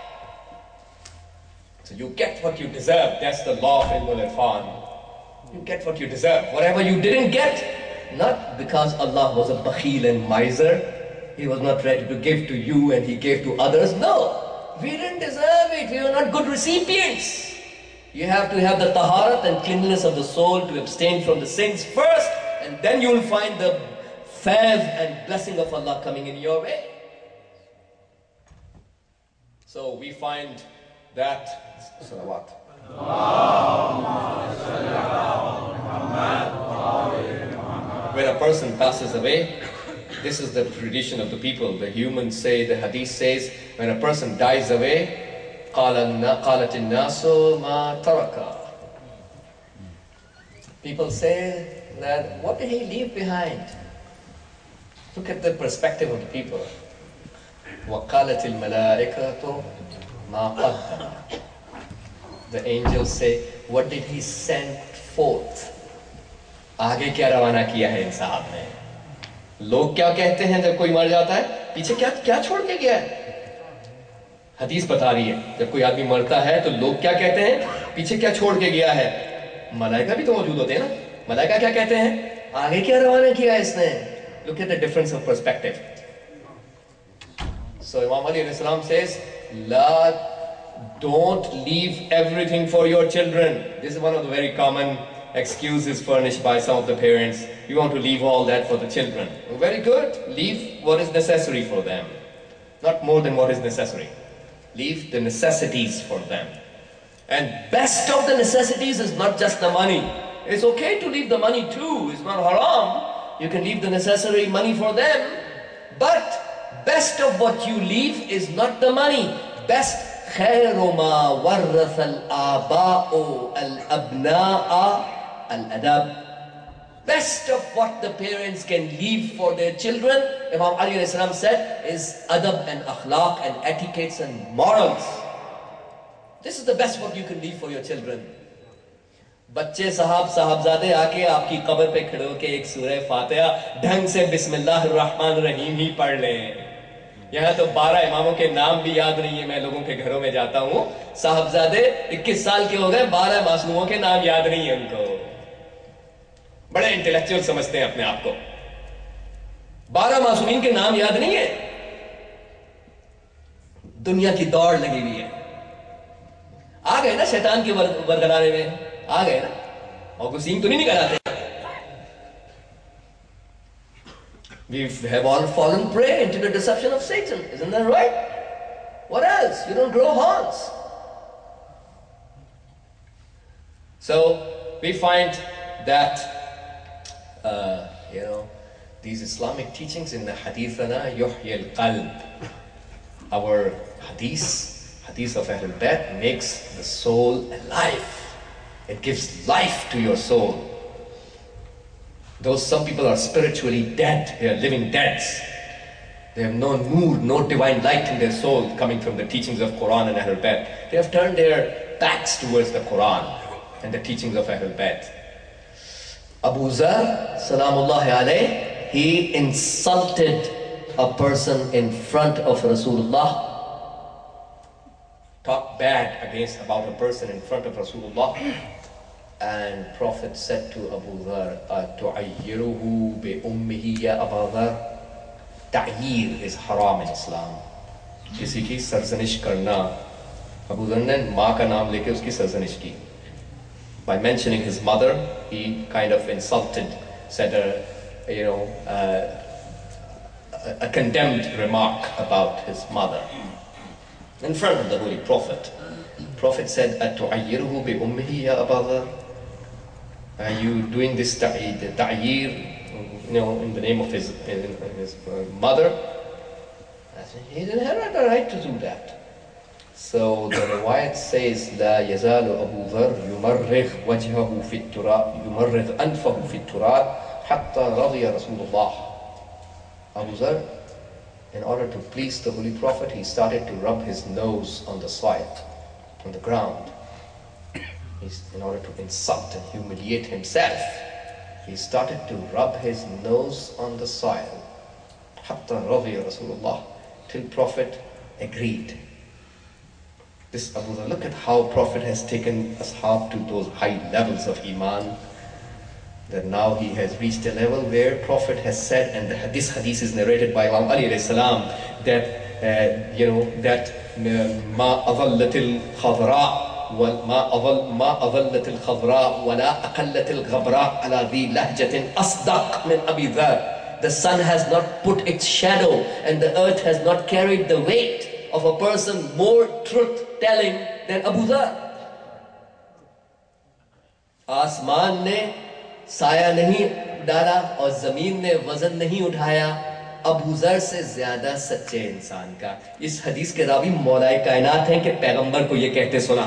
So you get what you deserve. That's the law of Ilmul Irfan. You get what you deserve. Whatever you didn't get, not because Allah was a bakhil and miser, He was not ready to give to you and He gave to others. No, we didn't deserve it. We were not good recipients. You have to have the taharat and cleanliness of the soul to abstain from the sins first, and then you will find the faiz and blessing of Allah coming in your way. So we find that salawat. When a person passes away, this is the tradition of the people. The humans say, the hadith says, when a person dies away, قالت الناس ما ترك. People say that, what did he leave behind? Look at the perspective of the people. وقالت الملائكة ما قدم. The angels say, what did he send forth? आगे क्या रवाना किया है इन साहब ने? लोग क्या कहते हैं जब कोई मर जाता है? पीछे क्या क्या छोड़ के गया है? हदीस बता रही है, जब कोई आदमी मरता है तो लोग क्या कहते हैं? पीछे क्या छोड़ के गया है? मलाइका भी तो मौजूद होते हैं ना? मलाइका क्या कहते हैं? आगे क्या रवाना किया इसने? Look at the difference of perspective. So Imam Ali alayhi salam says, La, don't leave everything for your children. This is one of the very common excuses furnished by some of the parents. You want to leave all that for the children. Well, very good. Leave what is necessary for them. Not more than what is necessary. Leave the necessities for them. And best of the necessities is not just the money. It's okay to leave the money too. It's not haram. You can leave the necessary money for them. But best of what you leave is not the money. Best خير ما ورث الآباء الأبناء الأدب. Best of what the parents can leave for their children, Imam Ali alayhi salam said, is adab and akhlaq and etiquettes and morals. This is the best what you can leave for your children. बच्चे साहब साहबजादे आके आपकी कब्र पे खड़े होके एक सूरह फातिहा ढंग से बिस्मिल्लाहिर रहमान रहीम ही पढ़ लें। यहाँ तो बारह इमामों के नाम भी याद नहीं है। मैं लोगों के घरों में जाता हूँ, साहबजादे इक्कीस साल के हो गए, बारह मासूमों के नाम याद नहीं है उनको। बड़े इंटेलेक्चुअल समझते हैं अपने आप को। बारह मासूमीन के नाम याद नहीं है। दुनिया की दौड़ लगी हुई है। आ गए ना शैतान के वरगलाने में, आ गए ना, और कुछ सींग तो नहीं निकल आते। We have all fallen prey into the deception of Satan, isn't that right? What else? You don't grow horns. So we find that uh, you know, these Islamic teachings in the Hadithana Yuhyi al-Qalb, our Hadith, Hadith of Ahlul Bayt, makes the soul alive. It gives life to your soul. Though some people are spiritually dead, they are living deads. They have no nur, no divine light in their soul coming from the teachings of Quran and Ahlul Bayt. They have turned their backs towards the Quran and the teachings of Ahlul Bayt. Abu Zar, salamullahi alayh, he insulted a person in front of Rasulullah. Talked bad against about a person in front of Rasulullah. And Prophet said to Abu Dhar, "Tu'ayyiruhu bi ummihi ya Abu Dhar." Ta'yir is haram in Islam. किसी की सरजनिश करना, Abu Dhar ने माँ का नाम लेके उसकी सरजनिश की. By mentioning his mother, he kind of insulted, said a, you know, uh, a, a condemned remark about his mother in front of the Holy Prophet. Prophet said, "Atu'ayyiruhu bi ummihi ya Abu Dhar." Are you doing this ta'yir, you know, in the name of his, in, in his uh, mother? I said, he didn't have the right to do that. So the riwayat says, لا يزال أبو ذر يمرغ وجهه في التراب يمرغ أنفه في التراب حتى رضي رسول الله. Abu Dhar, in order to please the Holy Prophet, he started to rub his nose on the soil, on the ground. He's, in order to insult and humiliate himself, he started to rub his nose on the soil. حتى رضي رسول الله, till Prophet agreed. This Abu Dhar, look at how Prophet has taken ashab to those high levels of iman, that now he has reached a level where Prophet has said, and the, this hadith is narrated by Imam Ali alayhi salam, that uh, you know that ما أظلت الخضراء وما أظل ما أظلت الخضراء ولا أقلت الغبراء على ذي لهجة أصدق من أبي ذر. The sun has not put its shadow and the earth has not carried the weight of a person more truth-telling than Abu Dhar. आसमान ने साया नहीं डाला और जमीन ने वजन नहीं उठाया अबू ज़र से ज्यादा सच्चे इंसान का. इस हदीस के रावी मौलाए कायनात हैं कि पैगंबर को ये कहते सुना.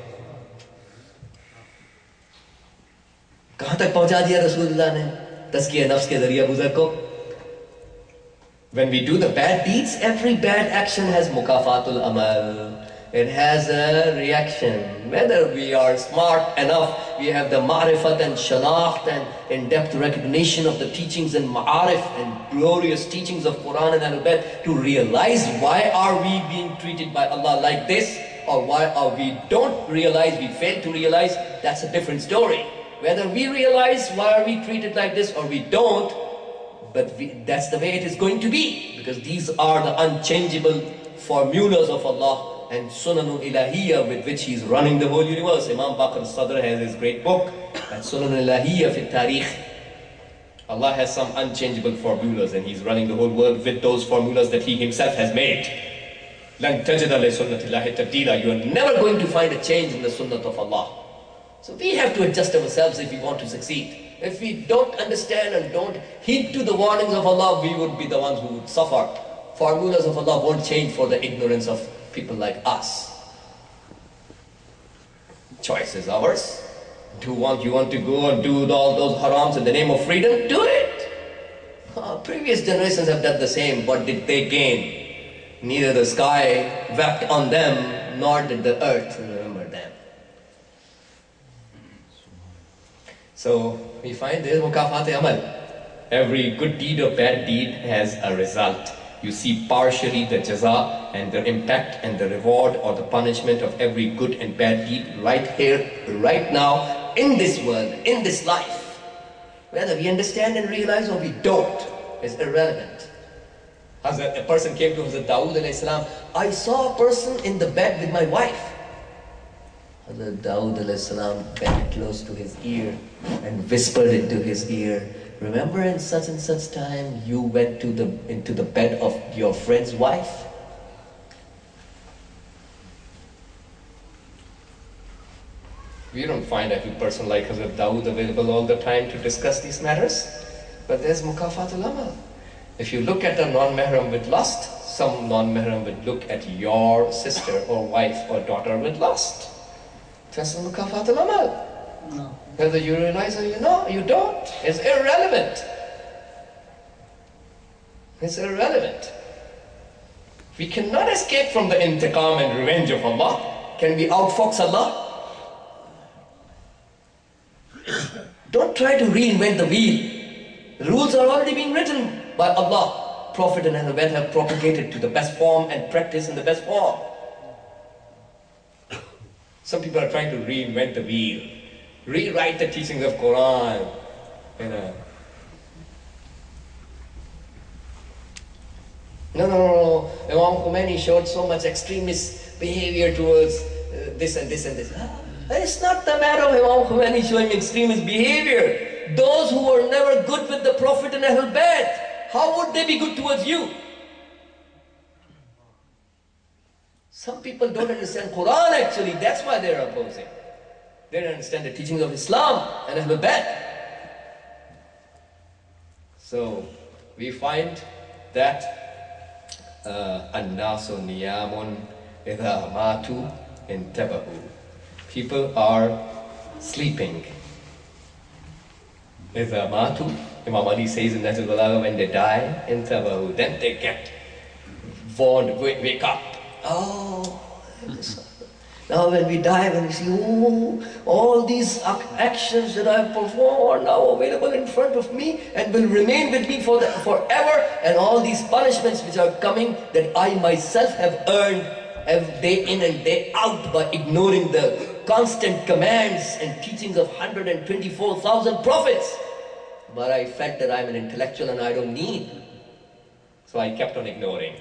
कहां तक पहुंचा दिया रसूलुल्लाह ने तज़किया नफ्स के जरिए अबू ज़र को. When we do the bad deeds, every bad action has mukafatul amal. It has a reaction. Whether we are smart enough, we have the ma'rifat and shanakht and in-depth recognition of the teachings and ma'arif and glorious teachings of Quran and Al-Bayt to realize why are we being treated by Allah like this, or why are we don't realize, we fail to realize, that's a different story. Whether we realize why are we treated like this or we don't, but we, that's the way it is going to be, because these are the unchangeable formulas of Allah and Sunanul Ilahiyya with which He is running the whole universe. Imam Baqir al-Sadr has his great book, Sunanul Ilahiyya fi Tarikh. Allah has some unchangeable formulas and He's running the whole world with those formulas that He Himself has made. لَن تَجِدَ لِسُنَّةِ اللَّهِ تَبْدِيلًا. You are never going to find a change in the sunnah of Allah. So we have to adjust ourselves if we want to succeed. If we don't understand and don't heed to the warnings of Allah, we would be the ones who would suffer. Formulas of Allah won't change for the ignorance of people like us. Choice is ours. Do want, you want to go and do all those harams in the name of freedom? Do it! Uh, previous generations have done the same. What did they gain? Neither the sky wept on them, nor did the earth remember them. So we find there is mukafat amal. Every good deed or bad deed has a result. You see partially the jaza and the impact and the reward or the punishment of every good and bad deed right here, right now, in this world, in this life. Whether we understand and realize or we don't is irrelevant. Hazrat, a person came to Hazrat Dawood alayhi salam. I saw a person in the bed with my wife. Hazrat Dawood alayhi salam bent close to his ear and whispered into his ear, remember in such and such time you went to the, into the bed of your friend's wife? We don't find every person like Hazrat Dawood available all the time to discuss these matters. But there's mukafatul amal. If you look at a non-mahram with lust, some non-mahram would look at your sister or wife or daughter with lust. That's mukafatul amal. No. Whether you realize or you know, you don't. It's irrelevant. It's irrelevant. We cannot escape from the intiqam and revenge of Allah. Can we outfox Allah? Don't try to reinvent the wheel. The rules are already being written by Allah. Prophet and Ahlul Bayt have propagated to the best form and practice in the best form. Some people are trying to reinvent the wheel, rewrite the teachings of Quran. You know. No, no, no, no. Imam Khomeini showed so much extremist behavior towards uh, this and this and this. Ah, it's not the matter of Imam Khomeini showing extremist behavior. Those who were never good with the Prophet and Ahlul Bayt, how would they be good towards you? Some people don't understand Quran actually, that's why they're opposing. They don't understand the teachings of Islam and Ahlul Bayt. So we find that An-nasu niyamun idha matu intabahu. People are sleeping. Idha matu, Imam Ali says in Nahjul Balagha, when they die, intabahu, then they get warned, wake, wake up. Oh, now when we die, when we see, oh, all these actions that I have performed are now available in front of me and will remain with me for the, forever, and all these punishments which are coming that I myself have earned day in and day out by ignoring the constant commands and teachings of one hundred twenty-four thousand prophets. But I felt that I'm an intellectual and I don't need. So I kept on ignoring.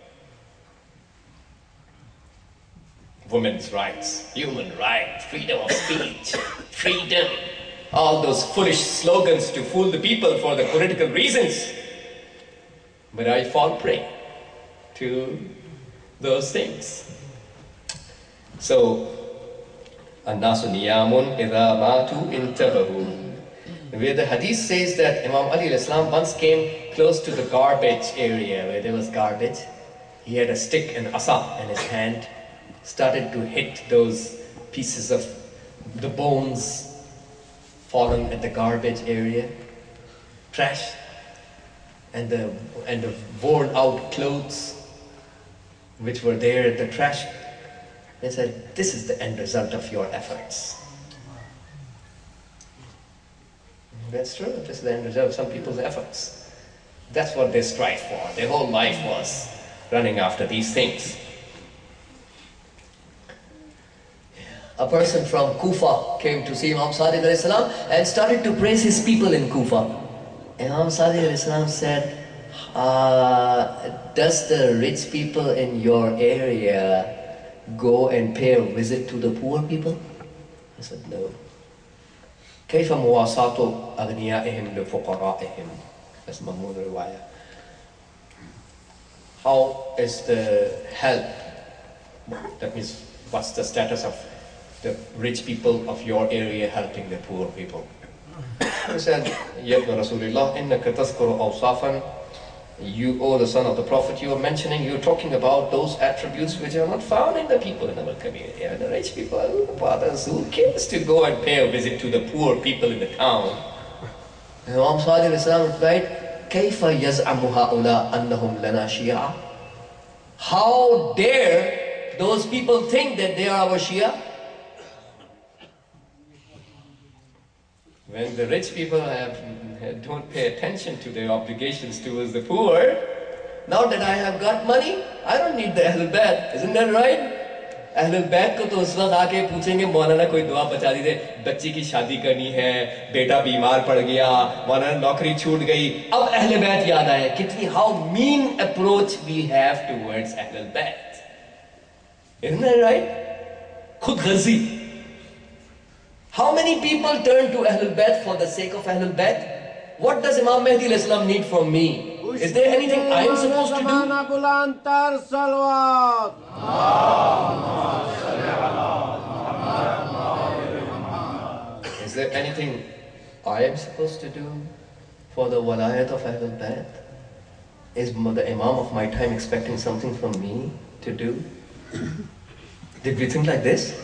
Women's rights, human rights, freedom of speech, freedom. All those foolish slogans to fool the people for the political reasons. But I fall prey to those things. So, An-nasu niyamun idha matu intabahu. Where the hadith says that Imam Ali al-Islam once came close to the garbage area where there was garbage. He had a stick and asa in his hand, started to hit those pieces of the bones fallen at the garbage area, trash, and the, and the worn out clothes which were there at the trash. They said, this is the end result of your efforts. That's true, this is the end result of some people's efforts. That's what they strive for. Their whole life was running after these things. A person from Kufa came to see Imam Sadiq alayhi salam and started to praise his people in Kufa. Imam Sadiq alayhi salam said, uh, does the rich people in your area go and pay a visit to the poor people? I said, no. كيف مواساة أغنيائهم لفقرائهم? That's Mahmud Riwayah. How is the help? That means, what's the status of the rich people of your area helping the poor people? He said, يا ابن رسول الله إنك تذكر أوصافا You, O the son of the Prophet, you are mentioning, you're talking about those attributes which are not found in the people in our community. And the rich people, fathers, who cares to go and pay a visit to the poor people in the town? And Imam Sadiq al-Islam replied, كَيْفَ يَزْعَمُ هَؤُلَاءَ أَنَّهُمْ لَنَا شِيَعًا? How dare those people think that they are our Shia? When the rich people have, don't pay attention to their obligations towards the poor, now that I have got money, I don't need the Ahlul Bayt. Isn't that right? Ahlul Bayt को तो उस वक्त आके पूछेंगे मौलाना कोई दुआ बचा दीजिए, बच्ची की शादी करनी है, बेटा बीमार पड़ गया, मौलाना नौकरी छूट गई, अब Ahlul Bayt याद आए. कितनी how mean approach we have towards Ahlul Bayt. Isn't that right? खुद गर्जी. How many people turn to Ahlul Bayt for the sake of Ahlul Bayt? What does Imam Mahdi al-Islam need from me? Is there anything I am supposed to do? Is there anything I am supposed to do for the walayat of Ahlul Bayt? Is the Imam of my time expecting something from me to do? Did we think like this?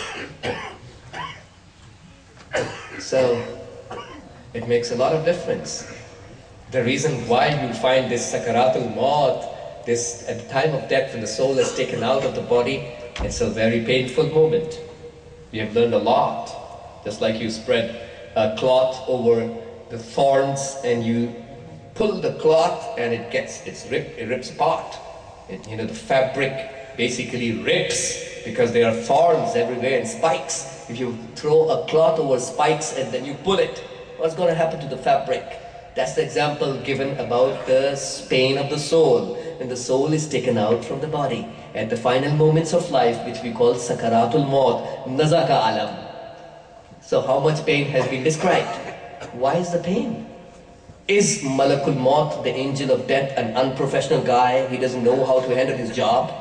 So, it makes a lot of difference. The reason why you find this sakaratul maut, this at the time of death when the soul is taken out of the body, it's a very painful moment. We have learned a lot. Just like you spread a cloth over the thorns and you pull the cloth and it gets, it's ripped, it rips apart. It, you know, the fabric basically rips because there are thorns everywhere and spikes. If you throw a cloth over spikes and then you pull it, what's going to happen to the fabric? That's the example given about the pain of the soul. When the soul is taken out from the body at the final moments of life, which we call sakaratul maut, nazaka alam. So how much pain has been described? Why is the pain? Is Malakul Maut, the angel of death, an unprofessional guy? He doesn't know how to handle his job?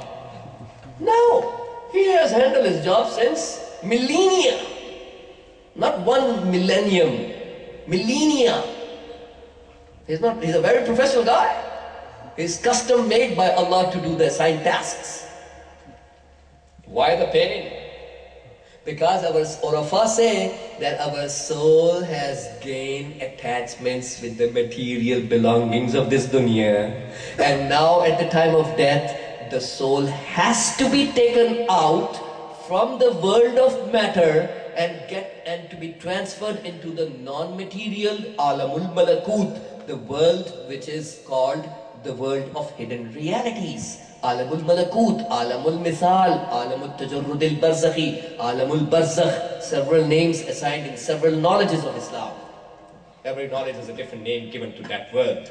No, he has handled his job since millennia, not one millennium, millennia. He's not, he's a very professional guy. He's custom made by Allah to do the assigned tasks. Why the pain? Because our Urafa say that our soul has gained attachments with the material belongings of this dunya. And now at the time of death, the soul has to be taken out from the world of matter and get and to be transferred into the non-material alamul malakut, the world which is called the world of hidden realities. Alamul malakut, alamul misal, alamul tajarrud al-barzakhi, alamul barzakh, several names assigned in several knowledges of Islam. Every knowledge is a different name given to that world.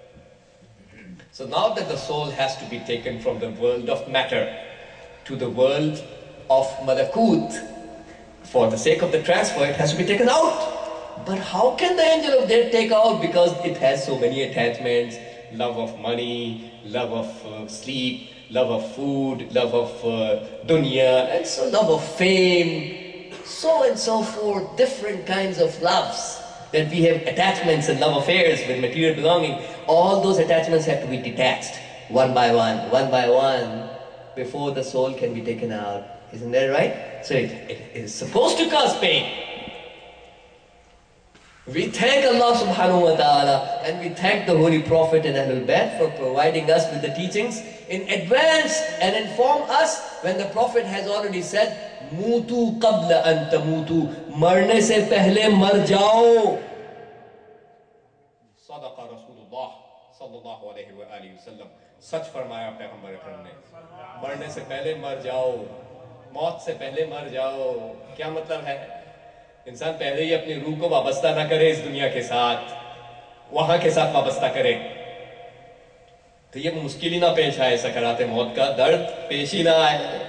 So now that the soul has to be taken from the world of matter to the world of malakut, for the sake of the transfer, it has to be taken out. But how can the angel of death take out? Because it has so many attachments, love of money, love of uh, sleep, love of food, love of uh, dunya, and so love of fame, so and so forth, different kinds of loves. That we have attachments and love affairs with material belonging. All those attachments have to be detached, one by one, one by one, before the soul can be taken out. Isn't that right? So it, it is supposed to cause pain. We thank Allah subhanahu wa ta'ala and we thank the Holy Prophet and Ahlul Bayt for providing us with the teachings in advance and inform us when the Prophet has already said, Mutu qabla an tamutu, marne se pehle mar jao. Sadaqa Rasulullah sallallahu alayhi wa alihi wa sallam. Sach farmaya Payghambar Akram ne. Marne se pehle mar jao. मौत से पहले मर जाओ. क्या मतलब है? इंसान पहले ही अपनी रूह को वाबस्ता ना करे इस दुनिया के साथ, वहां के साथ वाबस्ता करे, तो ये मुश्किल ही ना पेश आए. सकराते मौत का दर्द पेश ही ना आए.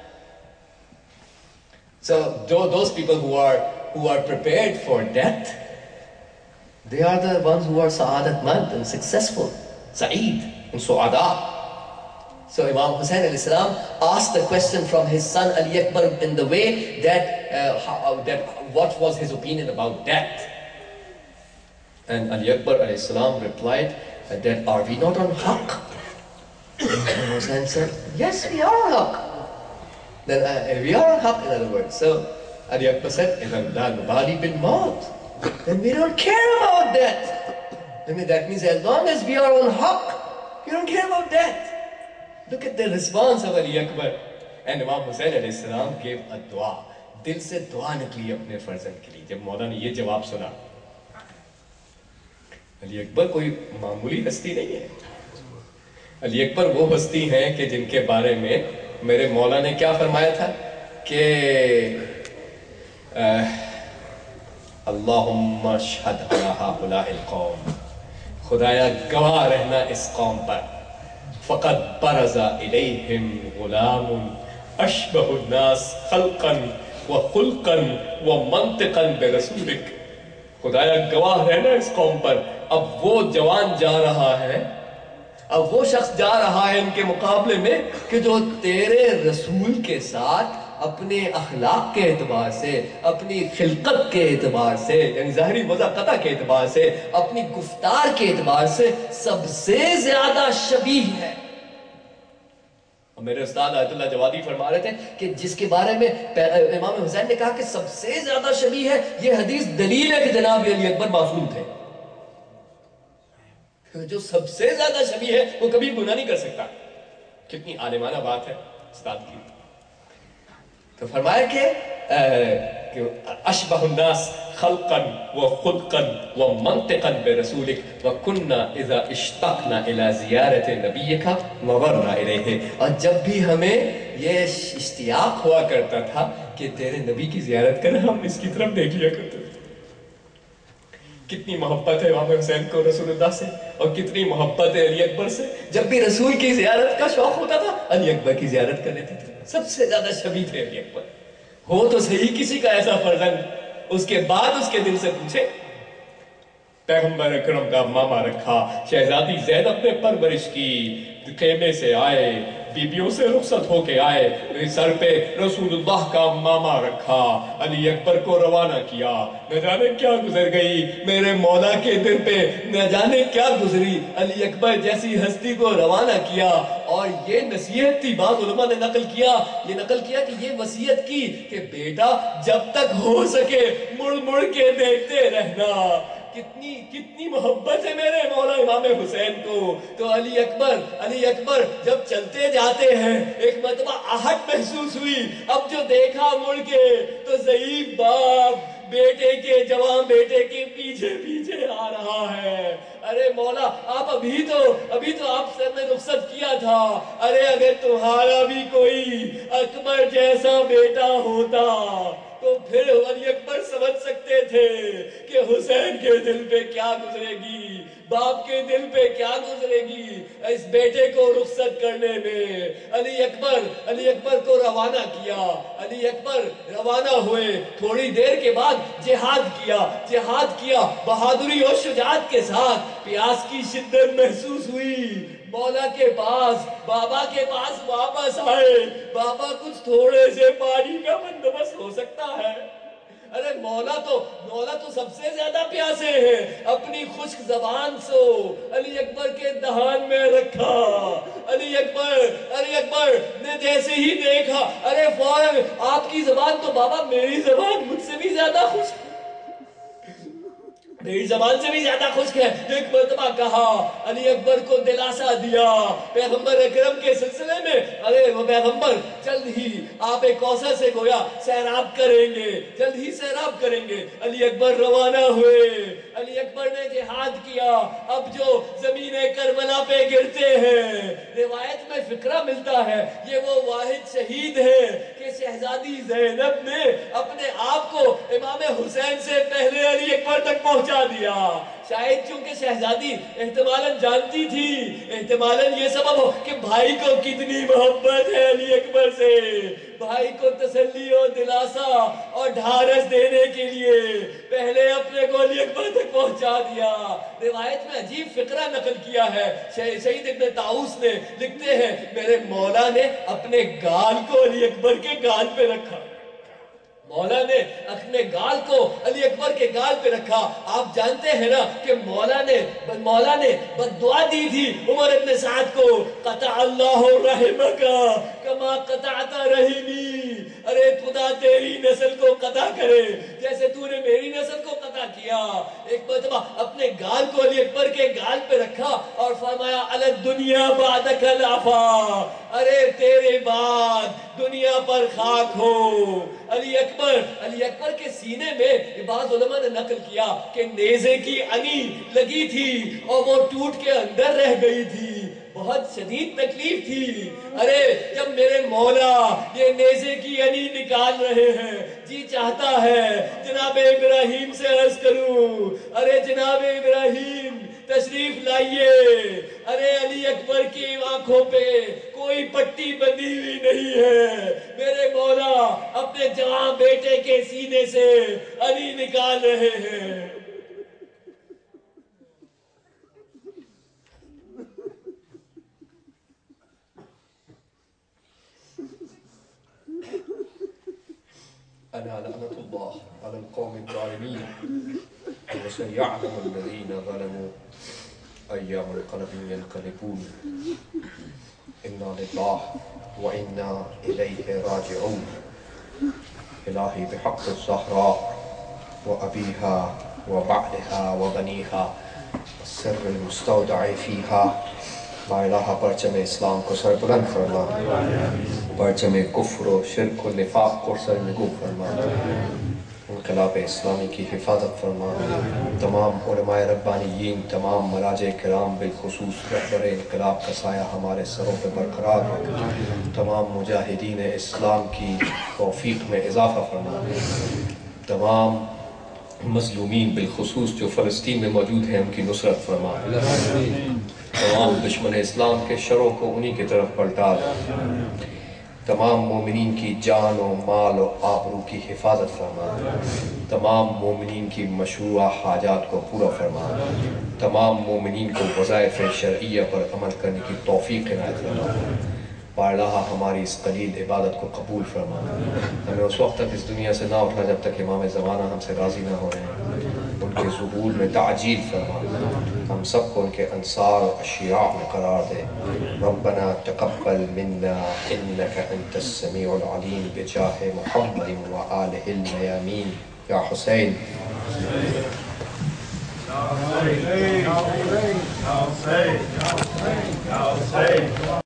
So those people who are who are prepared for death, they are the ones who are sa'adat mand and successful, sa'id and su'ada. So Imam Hussain alayhi salam asked the question from his son Ali Akbar in the way that, uh, how, that what was his opinion about death. And Ali Akbar alayhi salam replied, And then, are we not on haqq? Imam Hussain said, yes, we are on haqq. Then uh, we are on haqq, in other words. So Ali Akbar said, إِذَنْ لَا نُبَالِي بِالْمَوْتِ. Then we don't care about that. I mean, that means as long as we are on haqq, we don't care about that. Look at the response of Ali Akbar. And Imam Hussain alayhi salam gave a dua. दिल से दुआ निकली अपने फर्जन के लिए जब मौला ने ये जवाब सुना. अली अकबर कोई मामूली हस्ती नहीं है. अली अकबर वो हस्ती हैं कि जिनके बारे में मेरे मौला ने क्या फरमाया था कि अल्लाहुम्मा शहद अला हाउलाइल कौम, खुदाया गवाह रहना इस कौम पर, फ़क़द बरज़ा इलैहिम गुलामुन अशबहु अन्नास खल्क़न व खुल्क़न व मंतिक़न बिरसूलिक. खुदाया गवाह रहना इस कौम पर, अब वो जवान जा रहा है, अब वो शख्स जा रहा है इनके मुकाबले में कि जो तेरे रसूल के साथ अपने अखलाक के एतबार से, अपनी खिलकत के एतबार से, यानी ज़ाहिरी वज़ाक़ता के एतबार से, अपनी गुफ्तार के एतबार से सबसे ज्यादा शबीह है. और मेरे उस्ताद आयतुल्लाह जवादी फरमा रहे थे कि जिसके बारे में इमाम हुसैन ने कहा कि सबसे ज्यादा शबीह है, ये हदीस दलील है कि जनाब अली अकबर मासूम थे. जो सबसे ज्यादा शबीह है वो कभी गुनाह नहीं कर सकता. कितनी आलिमाना बात है उस्ताद की. तो फरमाया कि अशबहुन्नास खल्क़न व खुल्क़न व मंतिक़न बिरसूलिक व कुन्ना इज़ा इश्तक़ना इला ज़ियारति नबिय्यका नज़रना इलैहि. और जब भी हमें ये इश्तियाक हुआ करता था कि तेरे नबी की ज़ियारत करें, हम इसकी तरफ देख लिया करते थे. कितनी मोहब्बत है इमाम हुसैन को रसूलुल्लाह से और कितनी मोहब्बत है अली अकबर से. जब भी रसूल की ज़ियारत का शौक होता था, अली अकबर की ज़ियारत कर लेते थे. सबसे ज्यादा शबीह थे अली अकबर. हो तो सही किसी का ऐसा फर्जंद, उसके बाद उसके दिल से पूछे. पैगंबर अकरम का मामा रखा, शहजादी ज़ैनब ने परवरिश की, खेमे से आए, बीबियों से रुखसत होके आए, सर पे रसूलुल्लाह का मामा रखा, अली अकबर को रवाना किया. न जाने क्या गुजर गई मेरे मौला के दिल पे, न जाने क्या गुजरी. अली अकबर जैसी हस्ती को रवाना किया. और ये नसीहत थी, बाज़ उलमा ने नकल किया, ये नकल किया कि ये वसीयत की कि बेटा जब तक हो सके मुड़ मुड़ के देखते रहना. कितनी कितनी मोहब्बत है मेरे मौला इमाम हुसैन को. तो अली अकबर अली अकबर जब चलते जाते हैं, एक मरतबा आहट महसूस हुई. अब जो देखा मुड़ के तो ज़ईफ बाप बेटे के, जवान बेटे के पीछे पीछे आ रहा है. अरे मौला आप अभी तो अभी तो आप सब ने रुखसत किया था. अरे अगर तुम्हारा भी कोई अकबर जैसा बेटा होता तो फिर अली अकबर समझ सकते थे कि हुसैन के दिल पे क्या गुजरेगी, बाप के दिल पे क्या गुजरेगी इस बेटे को रुखसत करने में. अली अकबर अली अकबर को रवाना किया. अली अकबर रवाना हुए. थोड़ी देर के बाद जिहाद किया जिहाद किया बहादुरी और शुजाअत के साथ. प्यास की शिद्दत महसूस हुई. मौला के पास, बाबा के पास वापस आए. बाबा कुछ थोड़े से पानी का बंदोबस्त हो सकता है. अरे मौला तो मौला तो सबसे ज्यादा प्यासे हैं. अपनी खुश्क जबान से अली अकबर के दहान में रखा. अली अकबर अली अकबर ने जैसे ही देखा, अरे फौरन आपकी जबान तो बाबा मेरी जबान मुझसे भी ज्यादा खुश्क, मेरी जबान से भी ज्यादा खुश्क है. एक मरतबा कहा, अली अकबर को दिलासा दिया पैगंबर अकरम के सिलसिले में. अरे वो पैगंबर जल्द ही आप एक कौसर से गोया सैराब करेंगे, जल्द ही सैराब करेंगे. अली अकबर रवाना हुए. अली अकबर ने जिहाद किया. अब जो जमीन करबला पे गिरते हैं, रिवायत में फिक्रा मिलता है, ये वो वाहिद शहीद है कि शहजादी ज़ैनब ने अपने आप को इमाम हुसैन से पहले अली अकबर तक पहुंचा दिया. शायद क्योंकि शहजादी एहतमालन जानती थी, एहतमालन ये सबब हो कि भाई को कितनी मोहब्बत है अली अकबर से. भाई को तसल्ली और दिलासा और ढारस देने के लिए पहले अपने को अली अकबर तक पहुंचा दिया. रिवायत में अजीब फिक्रा नकल किया है. शहीद इब्न ताऊस ने लिखते हैं, मेरे मौला ने अपने गाल को अली अकबर के गाल पे रखा. मौला ने अपने गाल को अली अकबर के गाल पे रखा। आप जानते हैं ना कि मौला ने मौला ने बद्दुआ दी थी उमर इब्न साद को, कता अल्लाहु रहमका कमा कताता रहीमी, अरे खुदा तेरी नस्ल को कता करे जैसे तूने मेरी नस्ल को कता किया। एक मरतबा अपने गाल को अली अकबर के गाल पे रखा और फरमाया अलद दुनिया बादकल आफा, अरे तेरे बाद दुनिया पर खाक हो। अली अकबर अली अकबर के सीने में बाज़ उलमा ने नकल किया कि नेज़े की अनी लगी थी और वो टूट के अंदर रह गई थी, बहुत शदीद तकलीफ थी। अरे जब मेरे मौला ये नेज़े की अनी निकाल रहे हैं, जी चाहता है जनाब इब्राहिम से अर्ज करूं, अरे जनाब इब्राहिम तशरीफ लाइए। अरे अली अकबर की आंखों पे कोई पट्टी बंधी हुई नहीं है, मेरे मौला अपने जवान बेटे के सीने से अली निकाल रहे हैं। अला लअनतुल्लाह अलल कौमिल ज़ालिमीन व सयअलमु अल्लज़ीना ज़लमू अय्या मुनक़लिबिन यनक़लिबून। इन्ना लिल्लाहि व इन्ना इलैहि राजिऊन। इलाही बिहक़्क़ि ज़हरा व अबीहा व बअलिहा व बनीहा वस्सिर्रिल मुस्तौदअ फ़ीहा, ला इलाहा परचम इस्लाम को सरबुलंद फरमा, परचम कुफ्र व शिर्क व निफाक को सरनगू फरमा, इनक़लाब इस्लामी की हिफाजत फरमा। तमाम उलमाए रब्बानियीन, तमाम मराजे किराम बिलखुसूस रहबर इनक़लाब का साया हमारे सरों पर बरकरार हो। तमाम मुजाहिदीन इस्लाम की तौफ़ीक़ में इज़ाफ़ा फरमा। तमाम मज़लूमीन बिलखुसूस जो फ़लस्तीन में मौजूद हैं उनकी नुसरत फरमा। तमाम दुश्मन इस्लाम के शरों को उन्हीं की तरफ पलटा दे। तमाम मोमिनीन की जान और माल और आबरू की हिफाजत फरमा। तमाम मोमिनीन की मशरूआ हाजात को पूरा फरमा। तमाम मोमिनीन को वज़ाइफ़ शरइया पर अमल करने की तौफ़ीक़ इनायत फरमा। बारलाह हमारी इस कलील इबादत को कबूल फरमा। हमें उस वक्त तक इस दुनिया से ना उठना जब तक इमाम ज़माना हमसे राज़ी ना हो रहे हैं। उनके ज़ुहूर में ताजील फरमा। हम सबको उनके अंसार और अशिया में करार दे। रब्बना तक़ब्बल मिन्ना इन्नका अंतस समीउल अलीम बिजाहि मुहम्मदिन व आलिहिल मयामीन। या हुसैन या हुसैन या हुसैन या हुसैन या हुसैन।